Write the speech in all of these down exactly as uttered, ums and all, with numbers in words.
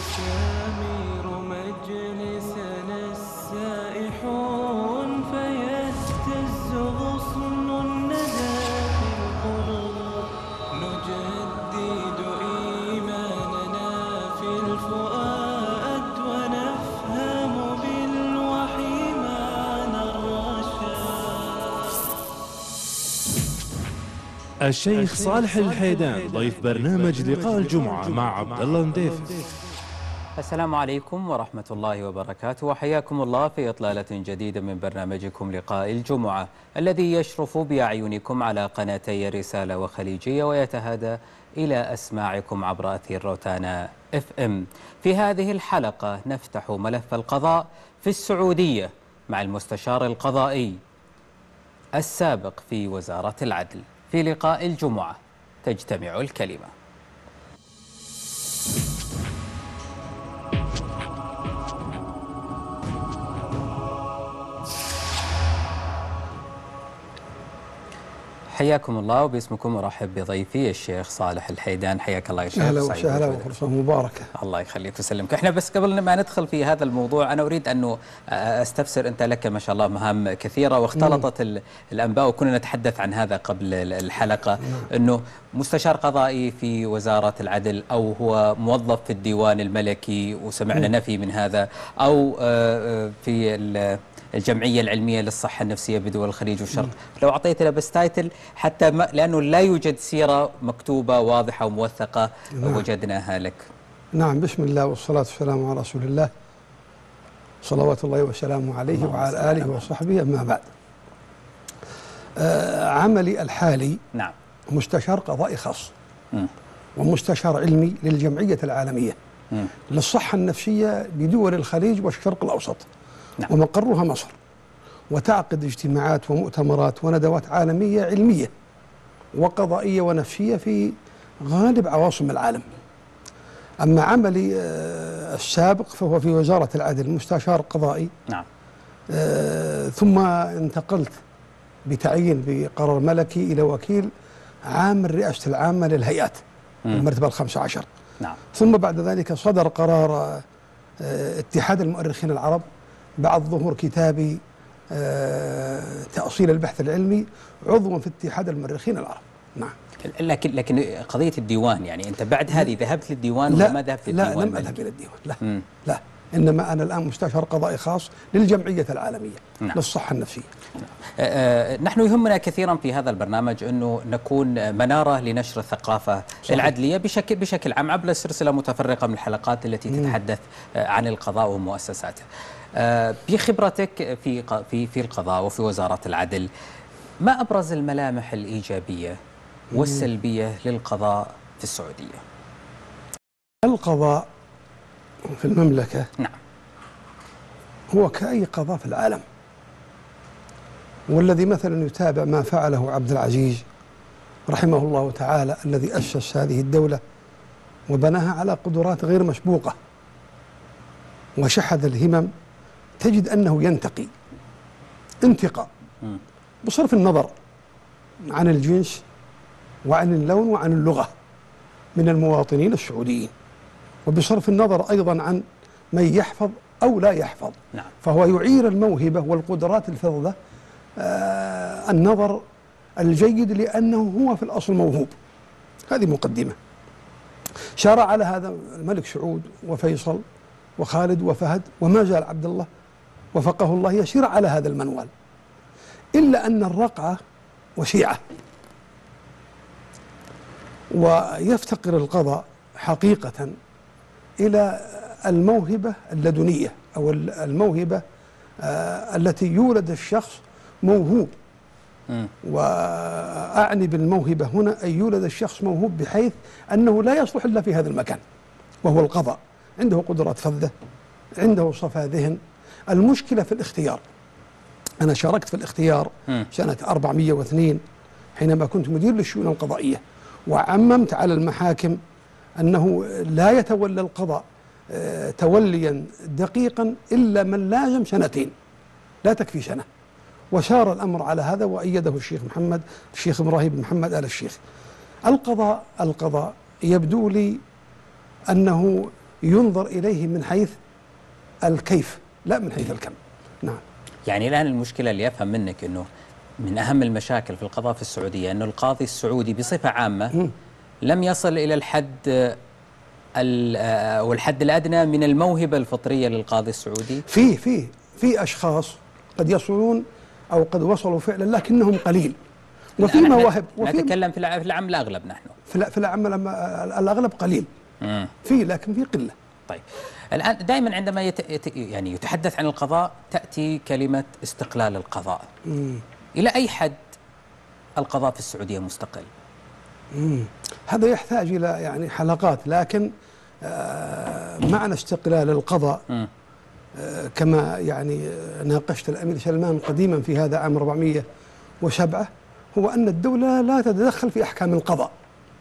يستمير مجلسنا السائحون فيهتز غصن الندى في القلوب نجدد إيماننا في الفؤاد ونفهم بالوحي معنى الرشاد. الشيخ صالح الحيدان ضيف برنامج لقاء الجمعة مع عبد الله نديف. السلام عليكم ورحمة الله وبركاته، وحياكم الله في إطلالة جديدة من برنامجكم لقاء الجمعة الذي يشرف بأعينكم على قناتي رسالة وخليجية ويتهادى إلى أسماعكم عبر أثير روتانا اف ام. في هذه الحلقة نفتح ملف القضاء في السعودية مع المستشار القضائي السابق في وزارة العدل. في لقاء الجمعة تجتمع الكلمة. حياكم الله وباسمكم ارحب بضيفي الشيخ صالح الحيدان. حياك الله يا شيخ. اهلا وسهلا وفرصه مباركه. الله يخليك ويسلمك. احنا بس قبل ما ندخل في هذا الموضوع انا اريد انه استفسر، انت لك ما شاء الله مهام كثيره واختلطت مم. الانباء وكنا نتحدث عن هذا قبل الحلقه مم. انه مستشار قضائي في وزاره العدل او هو موظف في الديوان الملكي وسمعنا مم. نفي من هذا، او في الجمعية العلمية للصحة النفسية بدول الخليج والشرق. لو أعطيتنا بس تايتل حتى ما لأنه لا يوجد سيرة مكتوبة واضحة وموثقة نعم. وجدناها لك. نعم، بسم الله والصلاة والسلام على رسول الله صلوات الله وسلامه عليه وعلى آله وصحبه. أما بعد، آه عملي الحالي نعم مستشار قضائي خاص م. ومستشار علمي للجمعية العالمية م. للصحة النفسية بدول الخليج والشرق الأوسط نعم. ومقرها مصر، وتعقد اجتماعات ومؤتمرات وندوات عالمية علمية وقضائية ونفسية في غالب عواصم العالم. أما عملي السابق فهو في وزارة العدل مستشار قضائي نعم. ثم انتقلت بتعيين بقرار ملكي إلى وكيل عام الرئاسة العامة للهيئات المرتبة الخامسة عشر نعم. ثم بعد ذلك صدر قرار اتحاد المؤرخين العرب بعد ظهور كتابي تأصيل البحث العلمي عضوا في اتحاد المؤرخين العرب. نعم. لكن لكن قضية الديوان، يعني أنت بعد هذه ذهبت للديوان ولا ما ذهبت للديوان؟ لا، لم أذهب إلى الديوان، لا مم. لا إنما أنا الآن مستشار قضائي خاص للجمعية العالمية نعم. للصحة النفسية. نعم. آه نحن يهمنا كثيرا في هذا البرنامج أنه نكون منارة لنشر الثقافة صحيح. العدلية بشكل بشكل عام عبر سلسلة متفرقة من الحلقات التي مم. تتحدث عن القضاء ومؤسساته. آه بخبرتك في في في القضاء وفي وزارة العدل، ما أبرز الملامح الإيجابية والسلبية للقضاء في السعودية؟ القضاء في المملكة نعم هو كأي قضاء في العالم، والذي مثلا يتابع ما فعله عبد العزيز رحمه الله تعالى الذي أسس هذه الدولة وبناها على قدرات غير مسبوقة وشحذ الهمم، تجد أنه ينتقي انتقاء بصرف النظر عن الجنس وعن اللون وعن اللغة من المواطنين السعوديين، وبصرف النظر أيضا عن من يحفظ أو لا يحفظ نعم. فهو يعير الموهبة والقدرات الفذة آه النظر الجيد لأنه هو في الأصل موهوب. هذه مقدمة. شرع على هذا الملك سعود وفيصل وخالد وفهد وما زال عبد الله وفقه الله يسير على هذا المنوال، إلا أن الرقعة وسيعة، ويفتقر القضاء حقيقة إلى الموهبة اللدنية أو الموهبة آه التي يولد الشخص موهوب. وأعني بالموهبة هنا أن يولد الشخص موهوب بحيث أنه لا يصلح إلا في هذا المكان وهو القضاء. عنده قدرات فذة، عنده صفا ذهن. المشكلة في الاختيار. أنا شاركت في الاختيار سنة أربعمئة واثنين حينما كنت مدير للشؤون القضائية، وعممت على المحاكم أنه لا يتولى القضاء توليا دقيقا إلا من لازم سنتين، لا تكفي سنة. وسار الأمر على هذا وأيده الشيخ محمد الشيخ إبراهيم محمد آل الشيخ. القضاء القضاء يبدو لي أنه ينظر إليه من حيث الكيف لا من حيث الكم. نعم. يعني الآن المشكلة اللي أفهم منك أنه من أهم المشاكل في القضاء في السعودية أنه القاضي السعودي بصفة عامة م. لم يصل إلى الحد والحد الأدنى من الموهبة الفطرية للقاضي السعودي. في في في أشخاص قد يصلون أو قد وصلوا فعلا لكنهم قليل، وفي مواهب. نتكلم في العام الأغلب نحن في العام الأغلب قليل م. في لكن في قلة. طيب الآن دائما عندما يت... يت... يعني يتحدث عن القضاء تأتي كلمة استقلال القضاء. مم. إلى أي حد القضاء في السعودية مستقل؟ مم. هذا يحتاج إلى يعني حلقات، لكن آه معنى استقلال القضاء آه كما يعني ناقشت الأمير سلمان قديما في هذا عام أربعمئة وسبعة هو أن الدولة لا تتدخل في أحكام القضاء،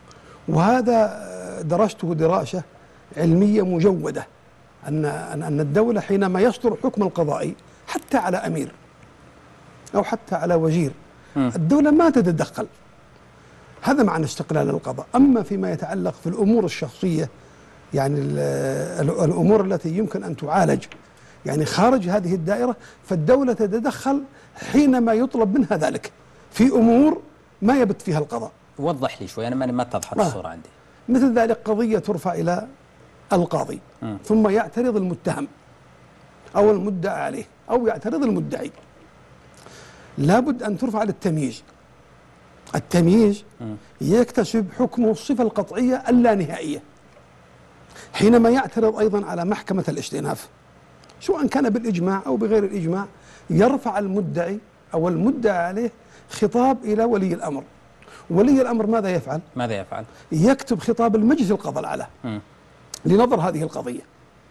وهذا درسته دراسة علمية مجودة أن أن الدولة حينما يصدر حكم القضائي حتى على أمير أو حتى على وزير الدولة ما تتدخل. هذا معنى استقلال القضاء. أما فيما يتعلق في الأمور الشخصية يعني الأمور التي يمكن أن تعالج يعني خارج هذه الدائرة فالدولة تتدخل حينما يطلب منها ذلك في أمور ما يبت فيها القضاء. وضح لي شوي، أنا ما تضحط الصورة عندي. مثل ذلك قضية ترفع إلى القاضي م. ثم يعترض المتهم أو المدعى عليه أو يعترض المدعي، لابد أن ترفع للتمييز. التمييز م. يكتسب حكمه الصفة القطعية اللانهائية. حينما يعترض أيضا على محكمة الاستئناف سواء كان بالإجماع أو بغير الإجماع يرفع المدعي أو المدعى عليه خطاب إلى ولي الأمر. ولي الأمر ماذا يفعل؟ ماذا يفعل؟ يكتب خطاب المجلس القضاء الأعلى لنظر هذه القضية.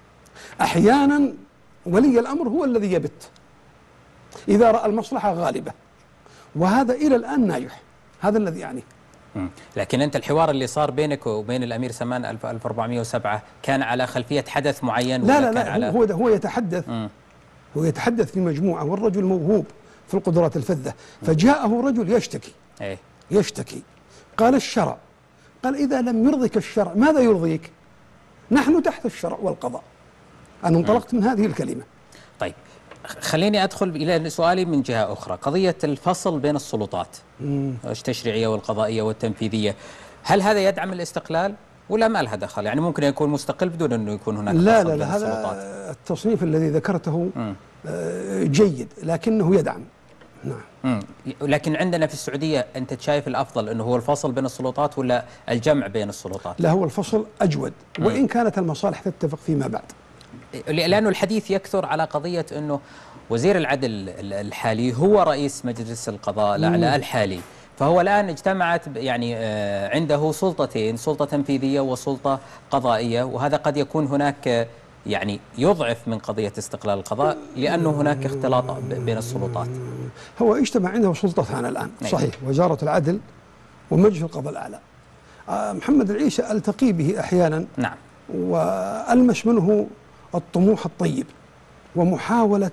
أحيانا ولي الأمر هو الذي يبت إذا رأى المصلحة غالبة، وهذا إلى الآن ناجح. هذا الذي يعني. لكن أنت الحوار اللي صار بينك وبين الأمير سلمان ألف وأربعمئة وسبعة كان على خلفية حدث معين؟ لا لا لا على هو هو يتحدث م. هو يتحدث في مجموعة، والرجل موهوب في القدرات الفذة، فجاءه رجل يشتكي ايه؟ يشتكي قال الشرع، قال إذا لم يرضيك الشرع ماذا يرضيك؟ نحن تحت الشرع والقضاء. أنا انطلقت من هذه الكلمة. طيب خليني أدخل إلى سؤالي من جهة أخرى، قضية الفصل بين السلطات التشريعية والقضائية والتنفيذية، هل هذا يدعم الاستقلال ولا ما لها دخل؟ يعني ممكن يكون مستقل بدون أنه يكون هناك لا فصل لا بين لا السلطات. هذا التصنيف الذي ذكرته م. جيد لكنه يدعم. نعم. مم. لكن عندنا في السعودية أنت شايف الأفضل أنه هو الفصل بين السلطات ولا الجمع بين السلطات؟ لا، هو الفصل أجود، وإن كانت المصالح تتفق فيما بعد. لأنه الحديث يكثر على قضية أنه وزير العدل الحالي هو رئيس مجلس القضاء الأعلى الحالي، فهو الآن اجتمعت يعني عنده سلطتين، سلطة تنفيذية وسلطة قضائية، وهذا قد يكون هناك يعني يضعف من قضية استقلال القضاء لأنه هناك اختلاط بين السلطات. هو اجتمع عنده سلطتان الآن صحيح، وزارة العدل ومجلس القضاء الأعلى. محمد العيسى ألتقي به أحيانا نعم، وألمس منه الطموح الطيب ومحاولة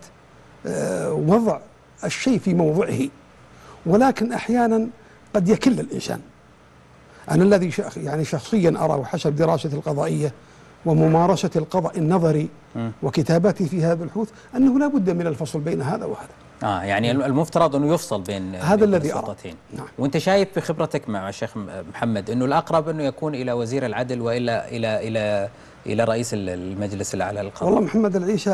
وضع الشيء في موضعه، ولكن أحيانا قد يكل الإنسان. أنا الذي يعني شخصيا أرى وحسب دراستي القضائية وممارسة القضاء النظري م. وكتاباتي في هذا البحوث أنه لا بد من الفصل بين هذا وهذا. آه يعني المفترض أنه يفصل بين هذا بين الذي السلطتين. نعم. وأنت شايف بخبرتك مع الشيخ محمد أنه الأقرب أنه يكون إلى وزير العدل وإلا إلى إلى إلى رئيس المجلس الأعلى للقضاء؟ والله محمد العيسى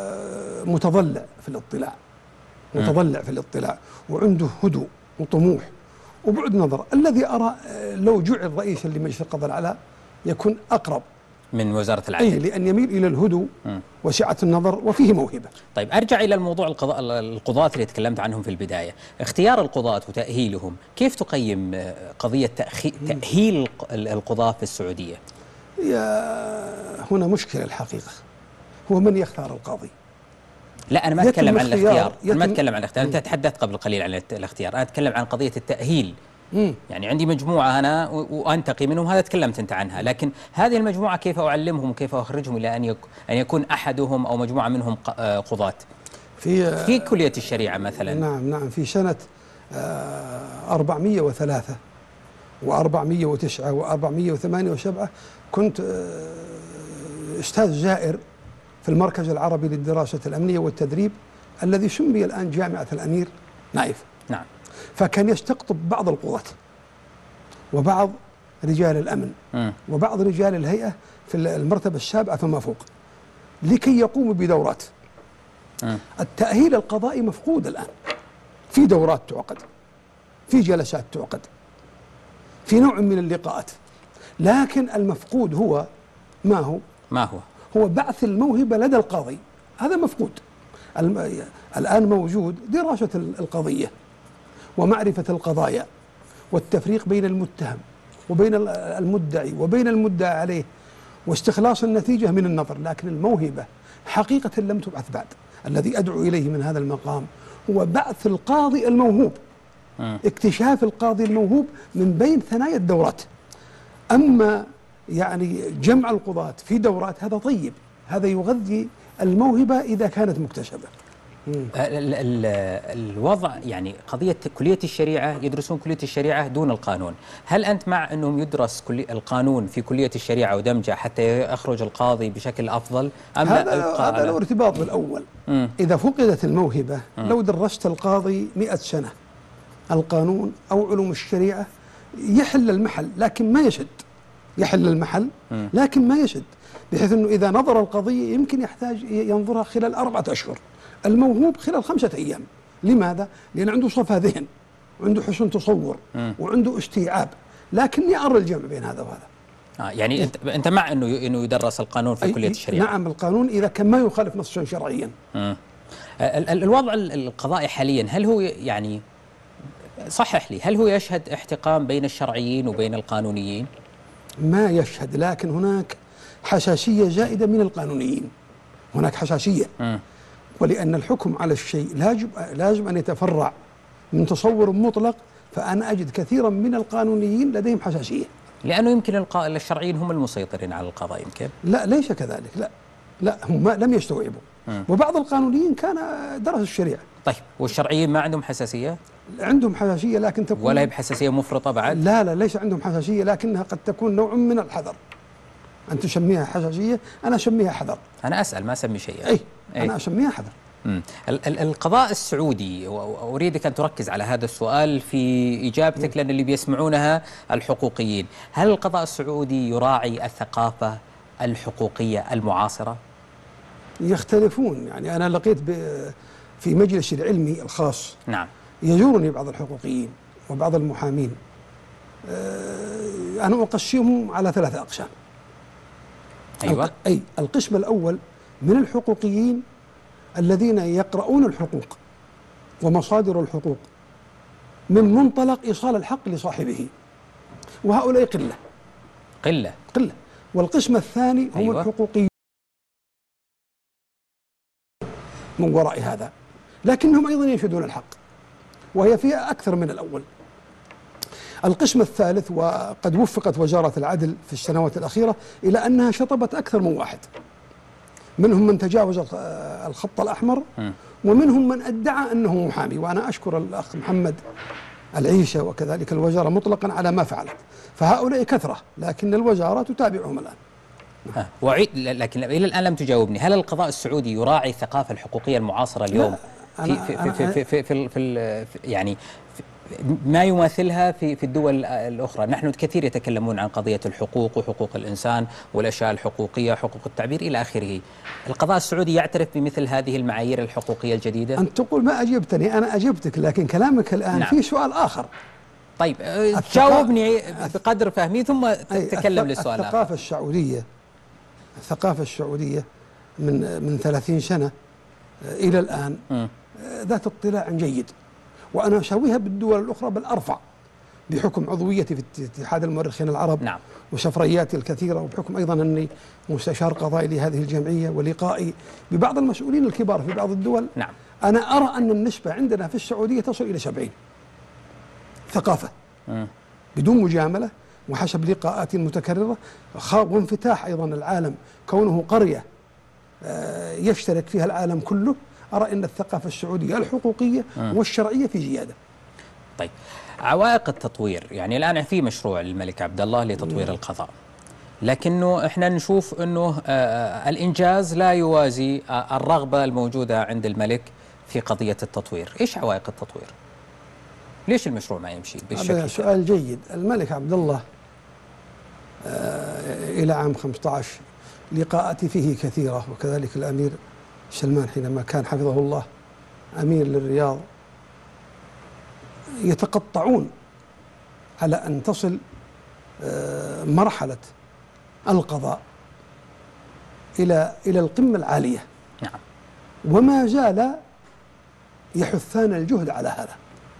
متضلع في الاطلاع، متضلع في الاطلاع وعنده هدوء وطموح وبعد نظر. الذي أرى لو جعل رئيسا لمجلس القضاء الأعلى يكون أقرب من وزارة العدل. أي لأن يميل إلى الهدوء وسعة النظر وفيه موهبة. طيب أرجع إلى الموضوع القضاء القضاة اللي تكلمت عنهم في البداية، اختيار القضاة وتأهيلهم، كيف تقيم قضية تأهيل القضاة في السعودية؟ يا هنا مشكلة الحقيقة، هو من يختار القاضي؟ لا أنا ما أتكلم عن الاختيار، أنا ما أتكلم عن الاختيار، أنت تحدثت قبل قليل عن الاختيار، أنا أتكلم عن قضية التأهيل. مم. يعني عندي مجموعة أنا وأنتقي منهم، هذا تكلمت أنت عنها، لكن هذه المجموعة كيف أعلمهم وكيف أخرجهم إلى أن أن يكون أحدهم أو مجموعة منهم قضاة في في كلية الشريعة مثلا؟ نعم نعم في سنة أربعمئة وثلاثة وأربعمئة وتسعة وأربعمئة وثمانية وسبعة كنت أستاذ زائر في المركز العربي للدراسة الأمنية والتدريب الذي سمي الآن جامعة الأمير نايف. نعم. فكان يستقطب بعض القضاة وبعض رجال الأمن م. وبعض رجال الهيئة في المرتبة السابعة فما فوق لكي يقوموا بدورات. م. التأهيل القضائي مفقود الآن، في دورات تعقد، في جلسات تعقد، في نوع من اللقاءات، لكن المفقود هو ما هو؟ ما هو؟ هو بعث الموهبة لدى القاضي، هذا مفقود. الآن موجود دراسة القضية ومعرفة القضايا والتفريق بين المتهم وبين المدعي وبين المدعى عليه واستخلاص النتيجة من النظر، لكن الموهبة حقيقة لم تبعث بعد. الذي أدعو إليه من هذا المقام هو بعث القاضي الموهوب، اكتشاف القاضي الموهوب من بين ثنايا الدورات. أما يعني جمع القضاة في دورات هذا طيب، هذا يغذي الموهبة إذا كانت مكتسبة. ال ال الوضع يعني قضية كلية الشريعة، يدرسون كلية الشريعة دون القانون، هل أنت مع أنهم يدرس كلي القانون في كلية الشريعة ودمجه حتى يخرج القاضي بشكل أفضل أم هذا لا؟ هذا له ارتباط بالأول. مم. إذا فقدت الموهبة مم. لو درست القاضي مئة سنة القانون أو علوم الشريعة يحل المحل لكن ما يشد، يحل المحل مم. لكن ما يشد، بحيث أنه إذا نظر القضية يمكن يحتاج ينظرها خلال أربعة أشهر، الموهوب خلال خمسة أيام. لماذا؟ لأن عنده صفا ذهن وعنده حسن تصور م. وعنده استيعاب، لكني أرى الجمع بين هذا وهذا. آه يعني إيه؟ أنت أنت مع إنه إنه يدرس القانون في كلية الشريعة؟ نعم، القانون إذا كان ما يخالف نصا شرعيا. ال ال الوضع القضائي حاليا هل هو يعني صحح لي هل هو يشهد احتقان بين الشرعيين وبين القانونيين؟ ما يشهد، لكن هناك حساسية زائدة من القانونيين، هناك حساسية. م. ولأن الحكم على الشيء لازم لازم أن يتفرع من تصور مطلق، فأنا أجد كثيرا من القانونيين لديهم حساسية. لأنه يمكن الشرعيين هم المسيطرين على القضاء يمكن؟ لا، ليس كذلك، لا لا هم لم يستوعبوا. م. وبعض القانونيين كان درس الشريعة. طيب والشرعيين ما عندهم حساسية؟ عندهم حساسية لكن تكون ولا هي بحساسية مفرطة بعد؟ لا لا ليس عندهم حساسية، لكنها قد تكون نوع من الحذر. أن تسميها حساسية، أنا أسميها حذر. أنا أسأل ما أسمي شيء. أي أنا أسميها حذر. القضاء السعودي، وأريدك أن تركز على هذا السؤال في إجابتك لأن اللي بيسمعونها الحقوقيين، هل القضاء السعودي يراعي الثقافة الحقوقية المعاصرة؟ يختلفون، يعني أنا لقيت في مجلس العلمي الخاص نعم يزورني بعض الحقوقيين وبعض المحامين، أنا أقسمهم على ثلاثة أقسام. أيوة. أي القسم الأول من الحقوقيين الذين يقرؤون الحقوق ومصادر الحقوق من منطلق إيصال الحق لصاحبه، وهؤلاء قلة قلة قلة والقسم الثاني هم أيوة. الحقوقيون من وراء هذا، لكنهم أيضا ينشدون الحق، وهي فيها أكثر من الأول. القسم الثالث، وقد وفقت وزارة العدل في السنوات الأخيرة إلى أنها شطبت أكثر من واحد، منهم من تجاوز الخط الأحمر ومنهم من ادعى أنه محامي، وأنا أشكر الأخ محمد العيسى وكذلك الوزارة مطلقا على ما فعلت، فهؤلاء كثرة لكن الوزارة تتابعهم الآن. آه. وعيد لكن إلى الآن لم تجاوبني، هل القضاء السعودي يراعي الثقافة الحقوقية المعاصرة اليوم في في في في, في, في, في, في يعني في ما يماثلها في في الدول الأخرى؟ نحن كثير يتكلمون عن قضية الحقوق وحقوق الإنسان والأشياء الحقوقية، حقوق التعبير إلى آخره. القضاء السعودي يعترف بمثل هذه المعايير الحقوقية الجديدة؟ أنت تقول ما أجبتني، أنا أجبتك، لكن كلامك الآن نعم. في سؤال آخر. طيب جاوبني بقدر فهمي ثم تتكلم للسؤال الآخر. الثقافة السعودية الثقافة السعودية من من ثلاثين سنة إلى الآن م. ذات اطلاع جيد، وأنا أسويها بالدول الأخرى بل أرفع، بحكم عضويتي في اتحاد المؤرخين العرب نعم. وسفرياتي الكثيرة، وبحكم أيضا أني مستشار قضائي لهذه الجمعية ولقائي ببعض المسؤولين الكبار في بعض الدول نعم. أنا أرى أن النسبة عندنا في السعودية تصل إلى سبعين ثقافة م. بدون مجاملة، وحسب لقاءات متكررة وانفتاح أيضا العالم كونه قرية يشترك فيها العالم كله، أرى أن الثقافة السعودية الحقوقية م. والشرعية في زيادة. طيب عوائق التطوير، يعني الآن في مشروع الملك عبد الله لتطوير م. القضاء، لكنه احنا نشوف انه آه الانجاز لا يوازي آه الرغبه الموجوده عند الملك في قضيه التطوير. ايش عوائق التطوير؟ ليش المشروع ما يمشي بالشكل؟ هذا سؤال جيد. الملك عبد الله آه الى عام خمسة عشر لقاءاتي فيه كثيره، وكذلك الامير سلمان حينما كان حفظه الله امير للرياض، يتقطعون على ان تصل آه مرحله القضاء إلى إلى القمة العالية. نعم. وما زال يحثان الجهد على هذا،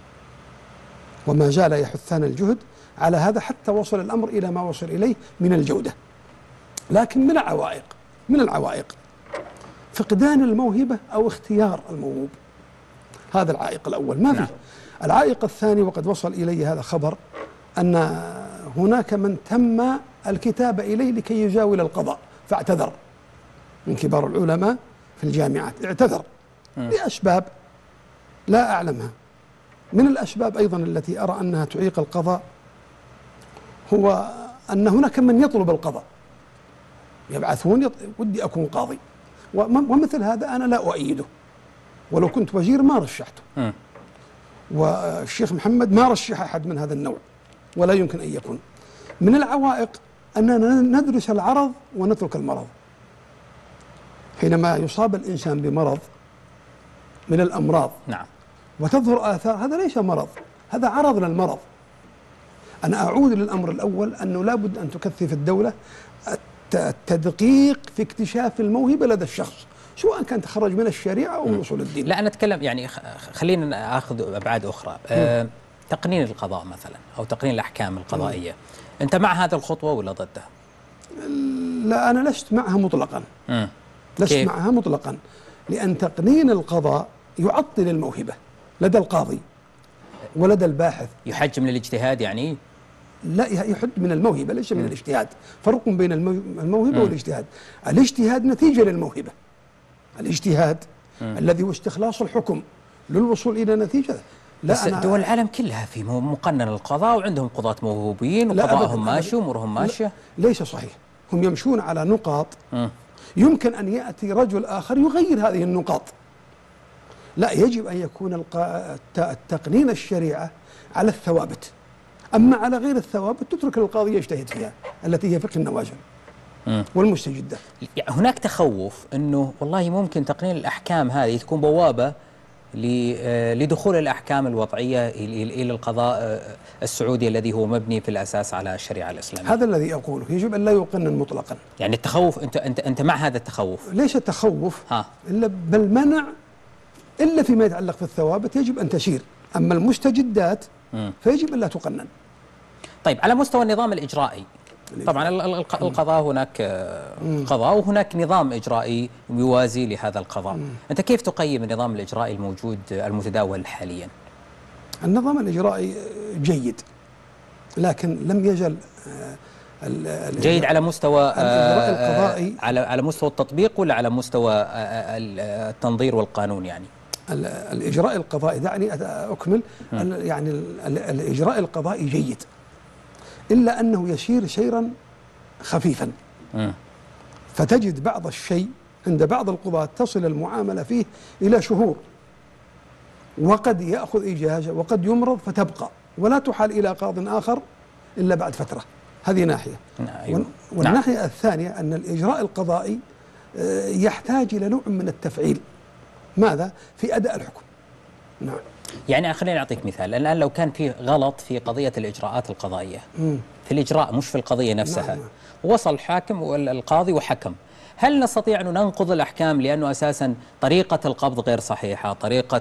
وما زال يحثان الجهد على هذا حتى وصل الأمر إلى ما وصل إليه من الجودة. لكن من العوائق من العوائق فقدان الموهبة أو اختيار الموهوب، هذا العائق الأول ما فيه. نعم. العائق الثاني، وقد وصل إلي هذا خبر، أن هناك من تم الكتابة إليه لكي يجاول القضاء فاعتذر، من كبار العلماء في الجامعات اعتذر لأسباب لا أعلمها. من الأسباب أيضا التي أرى أنها تعيق القضاء هو أن هناك من يطلب القضاء، يبعثون يط... ودي أكون قاضي، ومثل هذا أنا لا أؤيده، ولو كنت وزير ما رشحته، والشيخ محمد ما رشح أحد من هذا النوع ولا يمكن أن يكون. من العوائق أننا ندرس العرض ونترك المرض. حينما يصاب الإنسان بمرض من الأمراض نعم وتظهر آثار، هذا ليس مرض، هذا عرض للمرض. أنا أعود للأمر الأول، أنه لا بد أن تكثف الدولة التدقيق في اكتشاف الموهبة لدى الشخص، سواء كان تخرج من الشريعة أو من أصول الدين. لا أنا أتكلم يعني خلينا آخذ أبعاد أخرى. أه تقنين القضاء مثلا أو تقنين الأحكام القضائية، م. أنت مع هذه الخطوة ولا ضدها؟ لا أنا لست معها مطلقا. م. لست كيف؟ معها مطلقا، لأن تقنين القضاء يعطل الموهبة لدى القاضي ولدى الباحث. يحج من الاجتهاد يعني؟ لا، يحد من الموهبة ليس من الاجتهاد. فرق بين الموهبة م. والاجتهاد. الاجتهاد نتيجة للموهبة، الاجتهاد م. الذي هو استخلاص الحكم للوصول إلى نتيجة. لا بس دول العالم كلها في مقنن القضاء وعندهم قضاة موهوبين وقضاءهم ماشي وأمورهم ماشية. ليس صحيح، هم يمشون على نقاط م. يمكن أن يأتي رجل آخر يغير هذه النقاط. لا، يجب أن يكون التقنين الشريعة على الثوابت، أما على غير الثوابت تترك للقاضي يجتهد فيها، التي هي فقه النوازل والمستجدات. يعني هناك تخوف أنه والله ممكن تقنين الأحكام هذه تكون بوابة لدخول الأحكام الوضعية إلى القضاء السعودي الذي هو مبني في الأساس على الشريعة الإسلامية. هذا الذي أقوله، يجب أن لا يقنن مطلقا. يعني التخوف، أنت أنت أنت مع هذا التخوف؟ ليس تخوف ها. إلا بل منع، إلا فيما يتعلق في الثوابت يجب أن تسير، أما المستجدات م. فيجب أن لا تقنن. طيب على مستوى النظام الإجرائي، طبعا القضاء هناك قضاء وهناك نظام إجرائي يوازي لهذا القضاء. مم. أنت كيف تقيم النظام الإجرائي الموجود المتداول حاليا؟ النظام الإجرائي جيد، لكن لم يزل جيد على مستوى الإجراء القضائي، على على مستوى التطبيق ولا على مستوى التنظير والقانون؟ يعني الإجراء القضائي، دعني أكمل. م. يعني الإجراء القضائي جيد، إلا أنه يسير سيرا خفيفا. م. فتجد بعض الشيء عند بعض القضاة تصل المعاملة فيه إلى شهور، وقد يأخذ إجازة وقد يمرض فتبقى ولا تحال إلى قاض آخر إلا بعد فترة. هذه ناحية. أيوة. والناحية نعم. الثانية أن الإجراء القضائي يحتاج إلى نوع من التفعيل. ماذا؟ في أداء الحكم. نعم. يعني خليني أعطيك مثال. الآن لو كان في غلط في قضية الإجراءات القضائية م. في الإجراء مش في القضية نفسها، نعم. وصل الحاكم والقاضي وحكم، هل نستطيع أن ننقض الأحكام لأنه أساسا طريقة القبض غير صحيحة، طريقة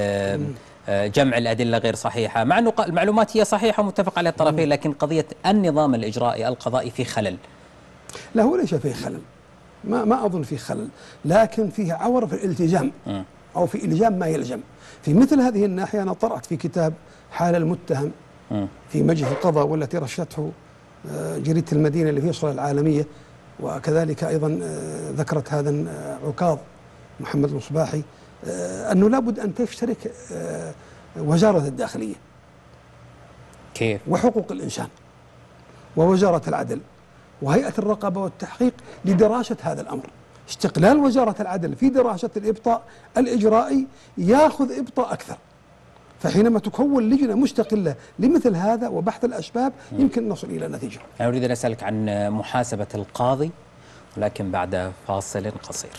جمع الأدلة غير صحيحة، مع أنه المعلومات هي صحيحة ومتفق عليها الطرفين، لكن قضية النظام الإجرائي القضائي في خلل؟ لا، هو ليس فيه خلل، ما ما أظن فيه خلل، لكن فيه عور في الالتزام م. أو في إلزام ما يلزم. في مثل هذه الناحية أنا طرحت في كتاب حال المتهم م. في مجلس القضاء، والتي رشته جريدة المدينة اللي في صلة العالمية، وكذلك أيضا ذكرت هذا عكاظ محمد المصباحي، أنه لابد أن تشترك وزارة الداخلية كيف؟ وحقوق الإنسان ووزارة العدل وهيئة الرقابة والتحقيق لدراسة هذا الأمر. استقلال وزارة العدل في دراسة الإبطاء الإجرائي يأخذ إبطاء أكثر، فحينما تكون لجنة مستقلة لمثل هذا وبحث الأسباب يمكن نصل إلى نتيجة. أنا أريد أن أسألك عن محاسبة القاضي ولكن بعد فاصل قصير.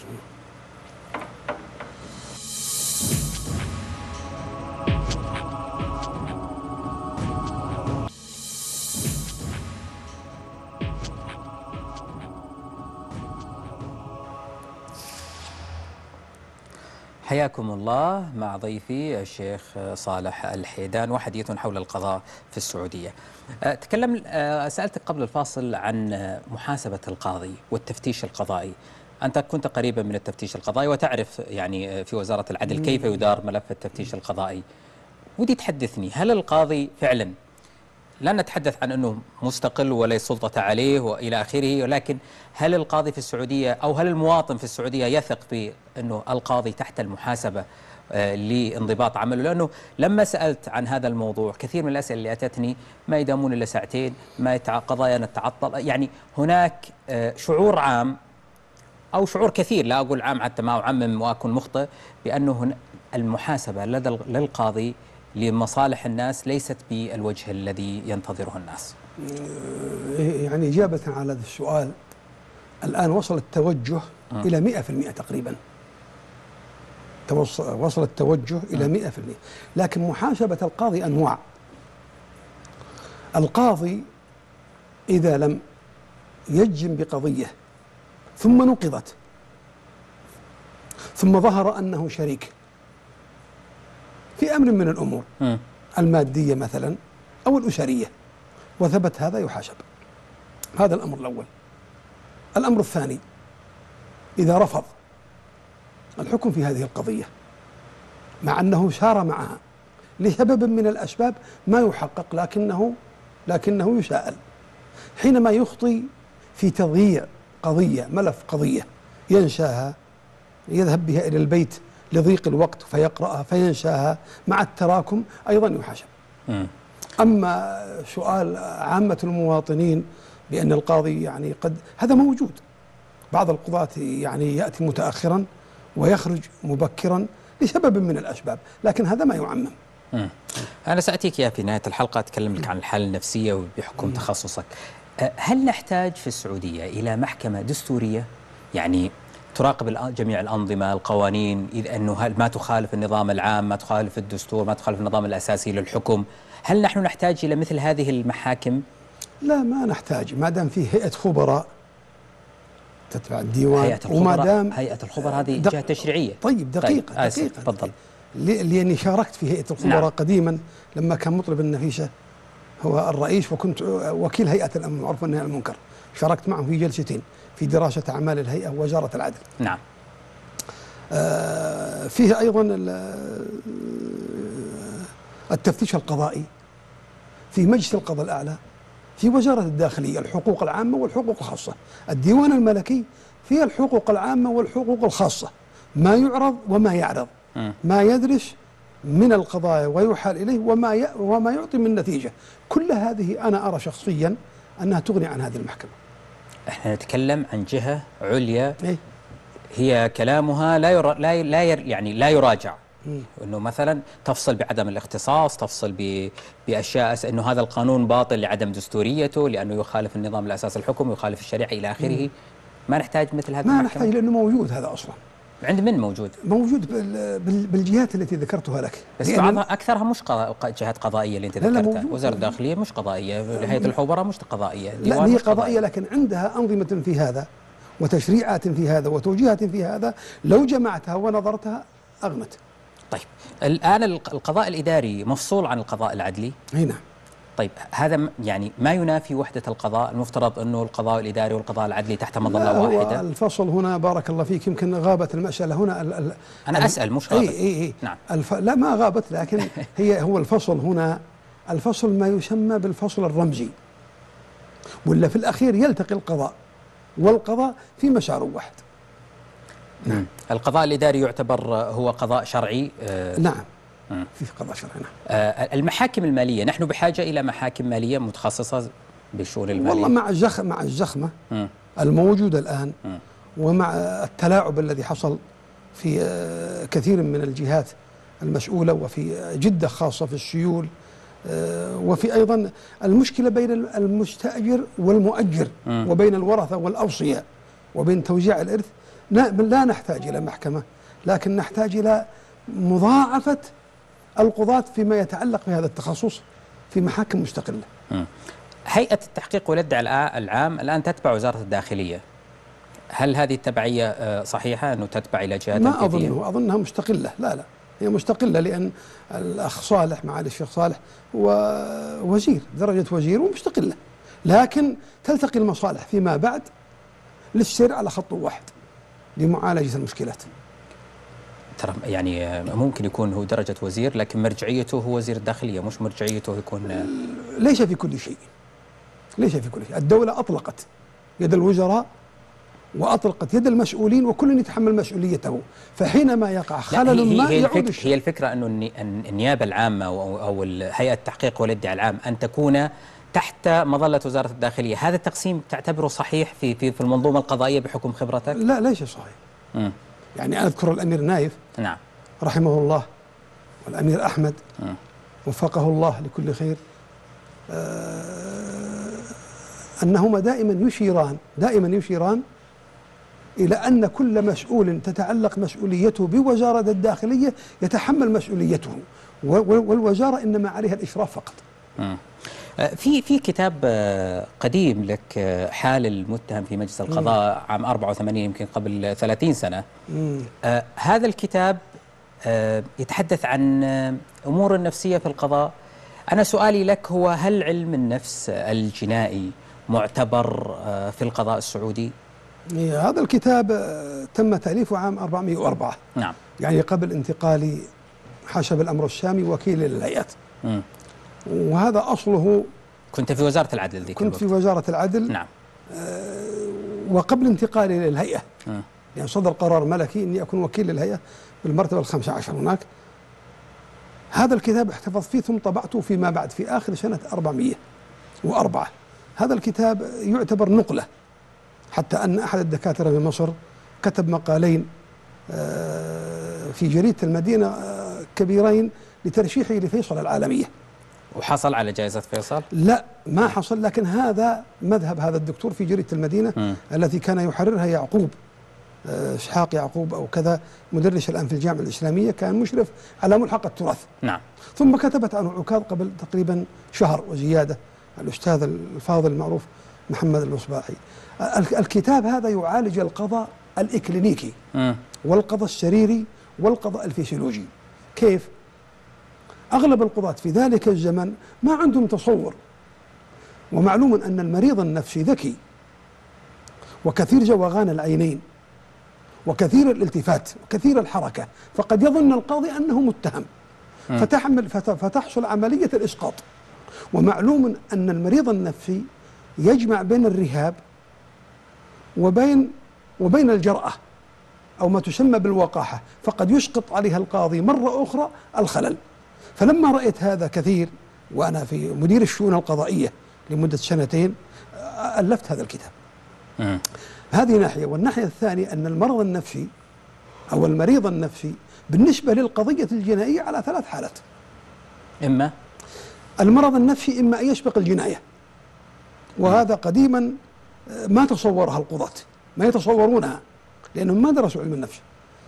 حياكم الله مع ضيفي الشيخ صالح الحيدان وحديث حول القضاء في السعودية. تكلم سألتك قبل الفاصل عن محاسبة القاضي والتفتيش القضائي. أنت كنت قريبا من التفتيش القضائي وتعرف يعني في وزارة العدل كيف يدار ملف التفتيش القضائي. ودي تحدثني، هل القاضي فعلا، لا نتحدث عن أنه مستقل ولا سلطة عليه وإلى آخره، ولكن هل القاضي في السعودية أو هل المواطن في السعودية يثق بأنه القاضي تحت المحاسبة آه لانضباط عمله؟ لأنه لما سألت عن هذا الموضوع كثير من الأسئلة اللي أتتني ما يدامون إلا ساعتين، ما يتع... قضايا نتعطل، يعني هناك آه شعور عام أو شعور كثير، لا أقول عام حتى ما أعمم وأكون مخطئ، بأنه المحاسبة لدى للقاضي لمصالح الناس ليست بالوجه الذي ينتظره الناس. يعني إجابة على هذا السؤال، الآن وصل التوجه م. إلى مئة في المئة تقريبا، وصل التوجه إلى مئة في المئة. لكن محاسبة القاضي أنواع. القاضي إذا لم يجزم بقضية ثم نقضت ثم ظهر أنه شريك في أمر من الأمور م. المادية مثلا أو الأسرية وثبت هذا يحاسب. هذا الأمر الأول. الأمر الثاني، إذا رفض الحكم في هذه القضية مع أنه سار معها لسبب من الأسباب ما يحقق لكنه لكنه يساءل، حينما يخطي في تضييع قضية، ملف قضية ينساها، يذهب بها إلى البيت لضيق الوقت فيقرأها فينساها، مع التراكم أيضا يحاسب. م. أما سؤال عامة المواطنين بأن القاضي يعني قد، هذا موجود. بعض القضاة يعني يأتي متأخرا ويخرج مبكرا لسبب من الأسباب، لكن هذا ما يعمم. م. أنا سأتيك يا في نهاية الحلقة أتكلم لك عن الحالة النفسية وبحكم م. تخصصك. هل نحتاج في السعودية إلى محكمة دستورية يعني تراقب جميع الأنظمة القوانين، إذ أنه ما تخالف النظام العام، ما تخالف الدستور، ما تخالف النظام الأساسي للحكم؟ هل نحن نحتاج إلى مثل هذه المحاكم؟ لا، ما نحتاج، ما دام في هيئة خبراء تتبع الديوان. هيئة الخبراء، دام هيئة الخبراء هذه جهة تشريعية. طيب دقيقة طيب. دقيقة تفضل. لأني شاركت في هيئة الخبراء نعم. قديما لما كان مطلب النفيسة هو الرئيس وكنت وكيل هيئة الأمر المعروف والنهي عن المنكر. شاركت معه في جلستين في دراسة أعمال الهيئة ووزارة العدل. نعم. آه فيه أيضا التفتيش القضائي في مجلس القضاء الأعلى، في وزارة الداخلية الحقوق العامة والحقوق الخاصة، الديوان الملكي فيه الحقوق العامة والحقوق الخاصة، ما يعرض وما يعرض، م. ما يدرس من القضايا ويحال إليه وما وما يعطي من نتيجة. كل هذه أنا أرى شخصيا أنها تغني عن هذه المحكمة. احنا نتكلم عن جهة عليا إيه؟ هي كلامها لا يرا لا لا يعني لا يراجع، م. انه مثلا تفصل بعدم الاختصاص، تفصل باشياء انه هذا القانون باطل لعدم دستوريته، لانه يخالف النظام الاساسي الحكم، يخالف الشريعه الى اخره. م. ما نحتاج مثل هذا. ما نحتاج لانه موجود هذا اصلا. عند من موجود؟ موجود بالجهات التي ذكرتها لك، بس بعضها اكثرها مش قضاء جهات قضائيه اللي انت ذكرتها. وزاره الداخليه مش قضائيه، هيئه الخبراء مش قضائيه، لا هي قضائيه لكن عندها انظمه في هذا وتشريعات في هذا وتوجيهات في هذا، لو جمعتها ونظرتها اغنت. طيب الان القضاء الاداري مفصول عن القضاء العدلي؟ اي نعم. طيب هذا يعني ما ينافي وحدة القضاء؟ المفترض أنه القضاء الإداري والقضاء العدلي تحت مظلة واحدة. الفصل هنا بارك الله فيك يمكن غابت المسألة هنا. ال ال أنا أسأل مش غابت. اي اي اي نعم. الف لا ما غابت، لكن هي هو الفصل هنا، الفصل ما يسمى بالفصل الرمزي، ولا في الأخير يلتقي القضاء والقضاء في مسار واحد. نعم. القضاء الإداري يعتبر هو قضاء شرعي. آه نعم. في قضاء شرعي. آه المحاكم المالية، نحن بحاجة إلى محاكم مالية متخصصة بالشؤون المالية؟ والله مع الزخ مع الزخمة م. الموجودة الآن م. ومع التلاعب الذي حصل في كثير من الجهات المسؤولة، وفي جدة خاصة في السيول، وفي أيضا المشكلة بين المستأجر والمؤجر م. وبين الورثة والأوصياء وبين توزيع الإرث. لا نحتاج إلى محكمة، لكن نحتاج إلى مضاعفة القضاة فيما يتعلق بهذا التخصص في محاكم مستقلة. م. هيئة التحقيق والادعاء العام الآن تتبع وزارة الداخلية، هل هذه التبعية صحيحة أنه تتبع إلى جهات ما أظنه، أظنها مستقلة. لا لا هي مستقلة، لأن الأخ صالح معالي الشيخ صالح هو وزير درجة وزير ومستقلة، لكن تلتقي المصالح فيما بعد للسير على خط واحد لمعالجة المشكلات. ترى يعني ممكن يكون هو درجة وزير لكن مرجعيته هو وزير الداخلية، مش مرجعيته يكون ليس في كل شيء، ليس في كل شيء. الدولة أطلقت يد الوزراء وأطلقت يد المسؤولين وكل يتحمل مسؤوليته، فحينما يقع خلل ما هي يعود الفكرة الشيء. هي الفكرة أنه النيابة العامة أو هيئة التحقيق والادعاء العام أن تكون تحت مظلة وزارة الداخلية، هذا التقسيم تعتبره صحيح في في في المنظومة القضائية بحكم خبرتك؟ لا ليس صحيح. م. يعني أذكر الأمير نايف نعم رحمه الله والأمير أحمد م. وفقه الله لكل خير، آه أنهما دائما يشيران دائما يشيران إلى أن كل مسؤول تتعلق مسؤوليته بوزارة الداخلية يتحمل مسؤوليته، والوزارة إنما عليها الإشراف فقط. م. في في كتاب قديم لك حال المتهم في مجلس القضاء عام أربعة وثمانين يمكن قبل ثلاثين سنة. آه هذا الكتاب آه يتحدث عن أمور النفسية في القضاء. أنا سؤالي لك هو هل علم النفس الجنائي معتبر آه في القضاء السعودي؟ هذا الكتاب تم تأليفه عام أربعمائة وأربعة، نعم، يعني قبل انتقالي حسب الأمر الشامي وكيل للهيئات. م. وهذا أصله كنت في وزارة العدل ذيك كنت في وزارة العدل، نعم، آه وقبل انتقالي للهيئة م. يعني صدر قرار ملكي أني أكون وكيل للهيئة بالمرتبة الخامسة عشر هناك. هذا الكتاب احتفظ فيه ثم طبعته فيما بعد في آخر سنة أربعمائة وأربعة. هذا الكتاب يعتبر نقلة، حتى أن أحد الدكاترة في مصر كتب مقالين آه في جريدة المدينة آه كبيرين لترشيحه لفيصل العالمية. وحصل على جائزة فيصل؟ لا ما حصل، لكن هذا مذهب هذا الدكتور في جريدة المدينة م. التي كان يحررها يعقوب إسحاق يعقوب أو كذا، مدرس الآن في الجامعة الإسلامية، كان مشرف على ملحق التراث. نعم. ثم كتبت عنه عكاظ قبل تقريبا شهر وزيادة الأستاذ الفاضل المعروف محمد المصباحي. الكتاب هذا يعالج القضاء الإكلينيكي م. والقضاء السريري والقضاء الفسيولوجي. كيف؟ أغلب القضاة في ذلك الزمن ما عندهم تصور، ومعلوم أن المريض النفسي ذكي وكثير زوغان العينين وكثير الالتفات وكثير الحركة، فقد يظن القاضي أنه متهم فتحمل فتحصل عملية الإسقاط. ومعلوم أن المريض النفسي يجمع بين الرهاب وبين وبين الجرأة أو ما تسمى بالوقاحة، فقد يسقط عليها القاضي مرة أخرى الخلل. فلما رأيت هذا كثير وأنا في مدير الشؤون القضائية لمدة سنتين ألفت هذا الكتاب. م. هذه ناحية، والناحية الثانية أن المرض النفسي أو المريض النفسي بالنسبة للقضية الجنائية على ثلاث حالات. إما المرض النفسي إما أن يسبق الجناية، وهذا قديما ما تصورها القضاة، ما يتصورونها لأنهم ما درسوا علم النفس.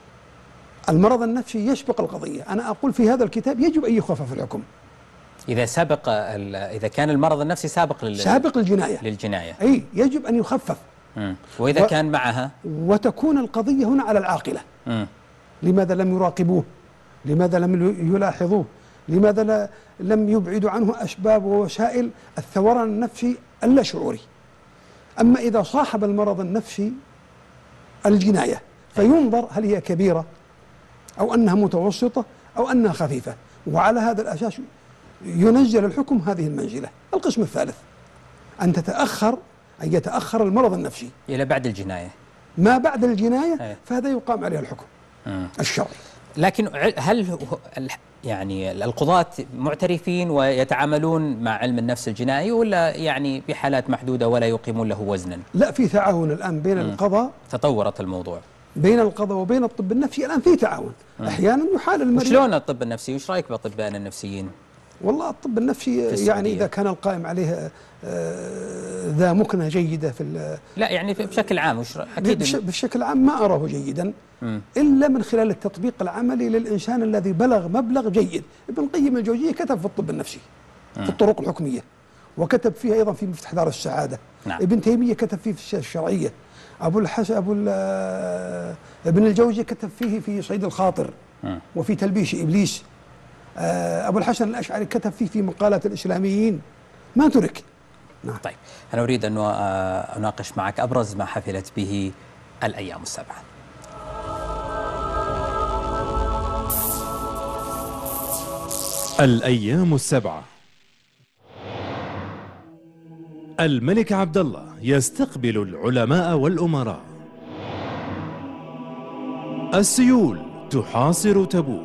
المرض النفسي يسبق القضية. أنا أقول في هذا الكتاب يجب أن يخفف الحكم إذا سبق إذا كان المرض النفسي سابق لل... سابق الجناية للجناية أي يجب أن يخفف. م. وإذا و... كان معها وتكون القضية هنا على العاقلة. م. لماذا لم يراقبوه؟ لماذا لم يلاحظوه؟ لماذا لا لم يبعدوا عنه أسباب ووسائل الثوران النفسي اللاشعوري؟ أما إذا صاحب المرض النفسي الجناية فينظر هل هي كبيرة أو أنها متوسطة أو أنها خفيفة، وعلى هذا الأساس ينزل الحكم هذه المنزلة. القسم الثالث أن تتأخر أن يتأخر المرض النفسي إلى بعد الجناية، ما بعد الجناية فهذا يقام عليه الحكم م. الشرعي. لكن هل يعني القضاة معترفين ويتعاملون مع علم النفس الجنائي، ولا يعني بحالات محدودة ولا يقيمون له وزنا؟ لا، في تعاون الآن بين م. القضاء. تطورت الموضوع بين القضاء وبين الطب النفسي الآن في تعاون. م. أحيانا يحال المريض. شلون الطب النفسي؟ وش رأيك بأطبائنا النفسيين؟ والله الطب النفسي يعني إذا كان القائم عليه ذا مكنة جيدة في لا يعني بشكل عام وش أكيد بشكل عام ما أراه جيدا م. إلا من خلال التطبيق العملي للإنسان الذي بلغ مبلغ جيد. ابن القيم الجوزية كتب في الطب النفسي م. في الطرق الحكمية، وكتب فيها أيضا في مفتاح دار السعادة. نعم. ابن تيمية كتب فيه في الشرعية. أبو الحسن أبو ابن الجوزي كتب فيه في صيد الخاطر م. وفي تلبيش إبليس. أبو الحسن الأشعري كتب فيه في مقالات الإسلاميين، ما ترك. نعم. طيب أنا أريد أن أناقش معك أبرز ما حفلت به الأيام السبعة. الأيام السبعة. الملك عبد الله يستقبل العلماء والأمراء. السيول تحاصر تبوك.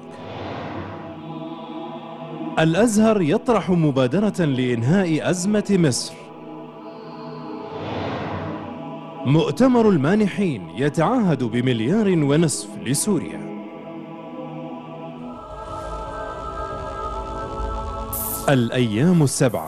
الأزهر يطرح مبادرة لإنهاء أزمة مصر. مؤتمر المانحين يتعهد بمليار ونصف لسوريا. الأيام السبعة.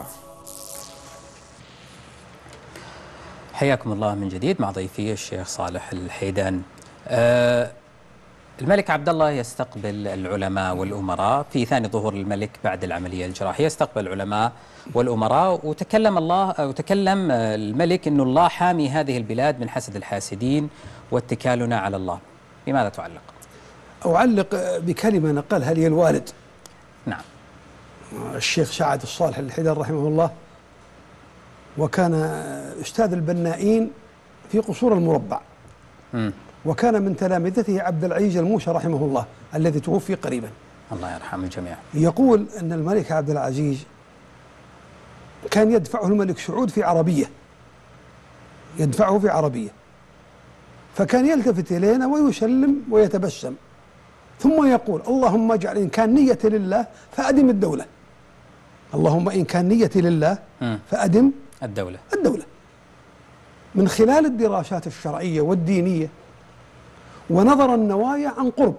حياكم الله من جديد مع ضيفي الشيخ صالح الحيدان. أه الملك عبد الله يستقبل العلماء والأمراء في ثاني ظهور الملك بعد العملية الجراحية، يستقبل العلماء والأمراء، وتكلم الله وتكلم الملك إنه الله حامي هذه البلاد من حسد الحاسدين واتكالنا على الله. بماذا تعلق؟ أعلق بكلمة نقلها لي الوالد. نعم. الشيخ سعد الصالح الحيدان رحمه الله، وكان أستاذ البنائين في قصور المربع. م. وكان من تلامذته عبد العزيز الموسى رحمه الله الذي توفي قريبا. الله يرحم الجميع. يقول أن الملك عبد العزيز كان يدفعه الملك سعود في عربية، يدفعه في عربية، فكان يلتفت إلينا ويسلم ويتبسم، ثم يقول: اللهم اجعل إن كان نيتي لله فأدم الدولة. اللهم إن كان نيتي لله فأدم الدولة. الدولة. من خلال الدراسات الشرعية والدينية ونظر النوايا عن قرب،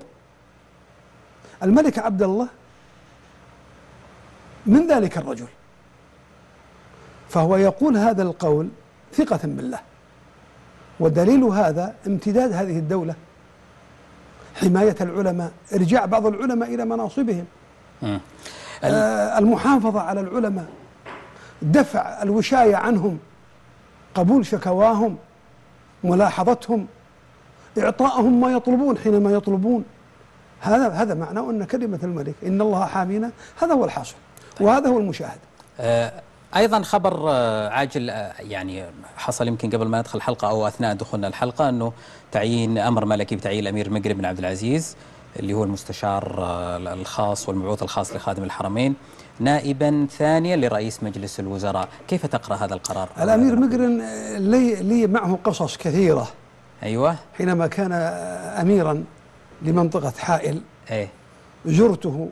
الملك عبد الله من ذلك الرجل، فهو يقول هذا القول ثقة بالله، ودليل هذا امتداد هذه الدولة، حماية العلماء، إرجاع بعض العلماء إلى مناصبهم، آه المحافظة على العلماء، دفع الوشاية عنهم، قبول شكواهم، ملاحظتهم، إعطائهم ما يطلبون حينما يطلبون. هذا هذا معناه أن كلمة الملك إن الله حامينا هذا هو الحاصل. طيب. وهذا هو المشاهد. آه أيضا خبر آه عاجل آه يعني حصل يمكن قبل ما ندخل الحلقة أو أثناء دخولنا الحلقة، أنه تعيين أمر ملكي بتعيين الأمير المقري بن عبد العزيز اللي هو المستشار آه الخاص والمبعوث الخاص لخادم الحرمين نائبا ثانيا لرئيس مجلس الوزراء. كيف تقرأ هذا القرار؟ الأمير مقري لي, لي معه قصص كثيرة. أيوة. حينما كان أميرا لمنطقة حائل إيه؟ زرته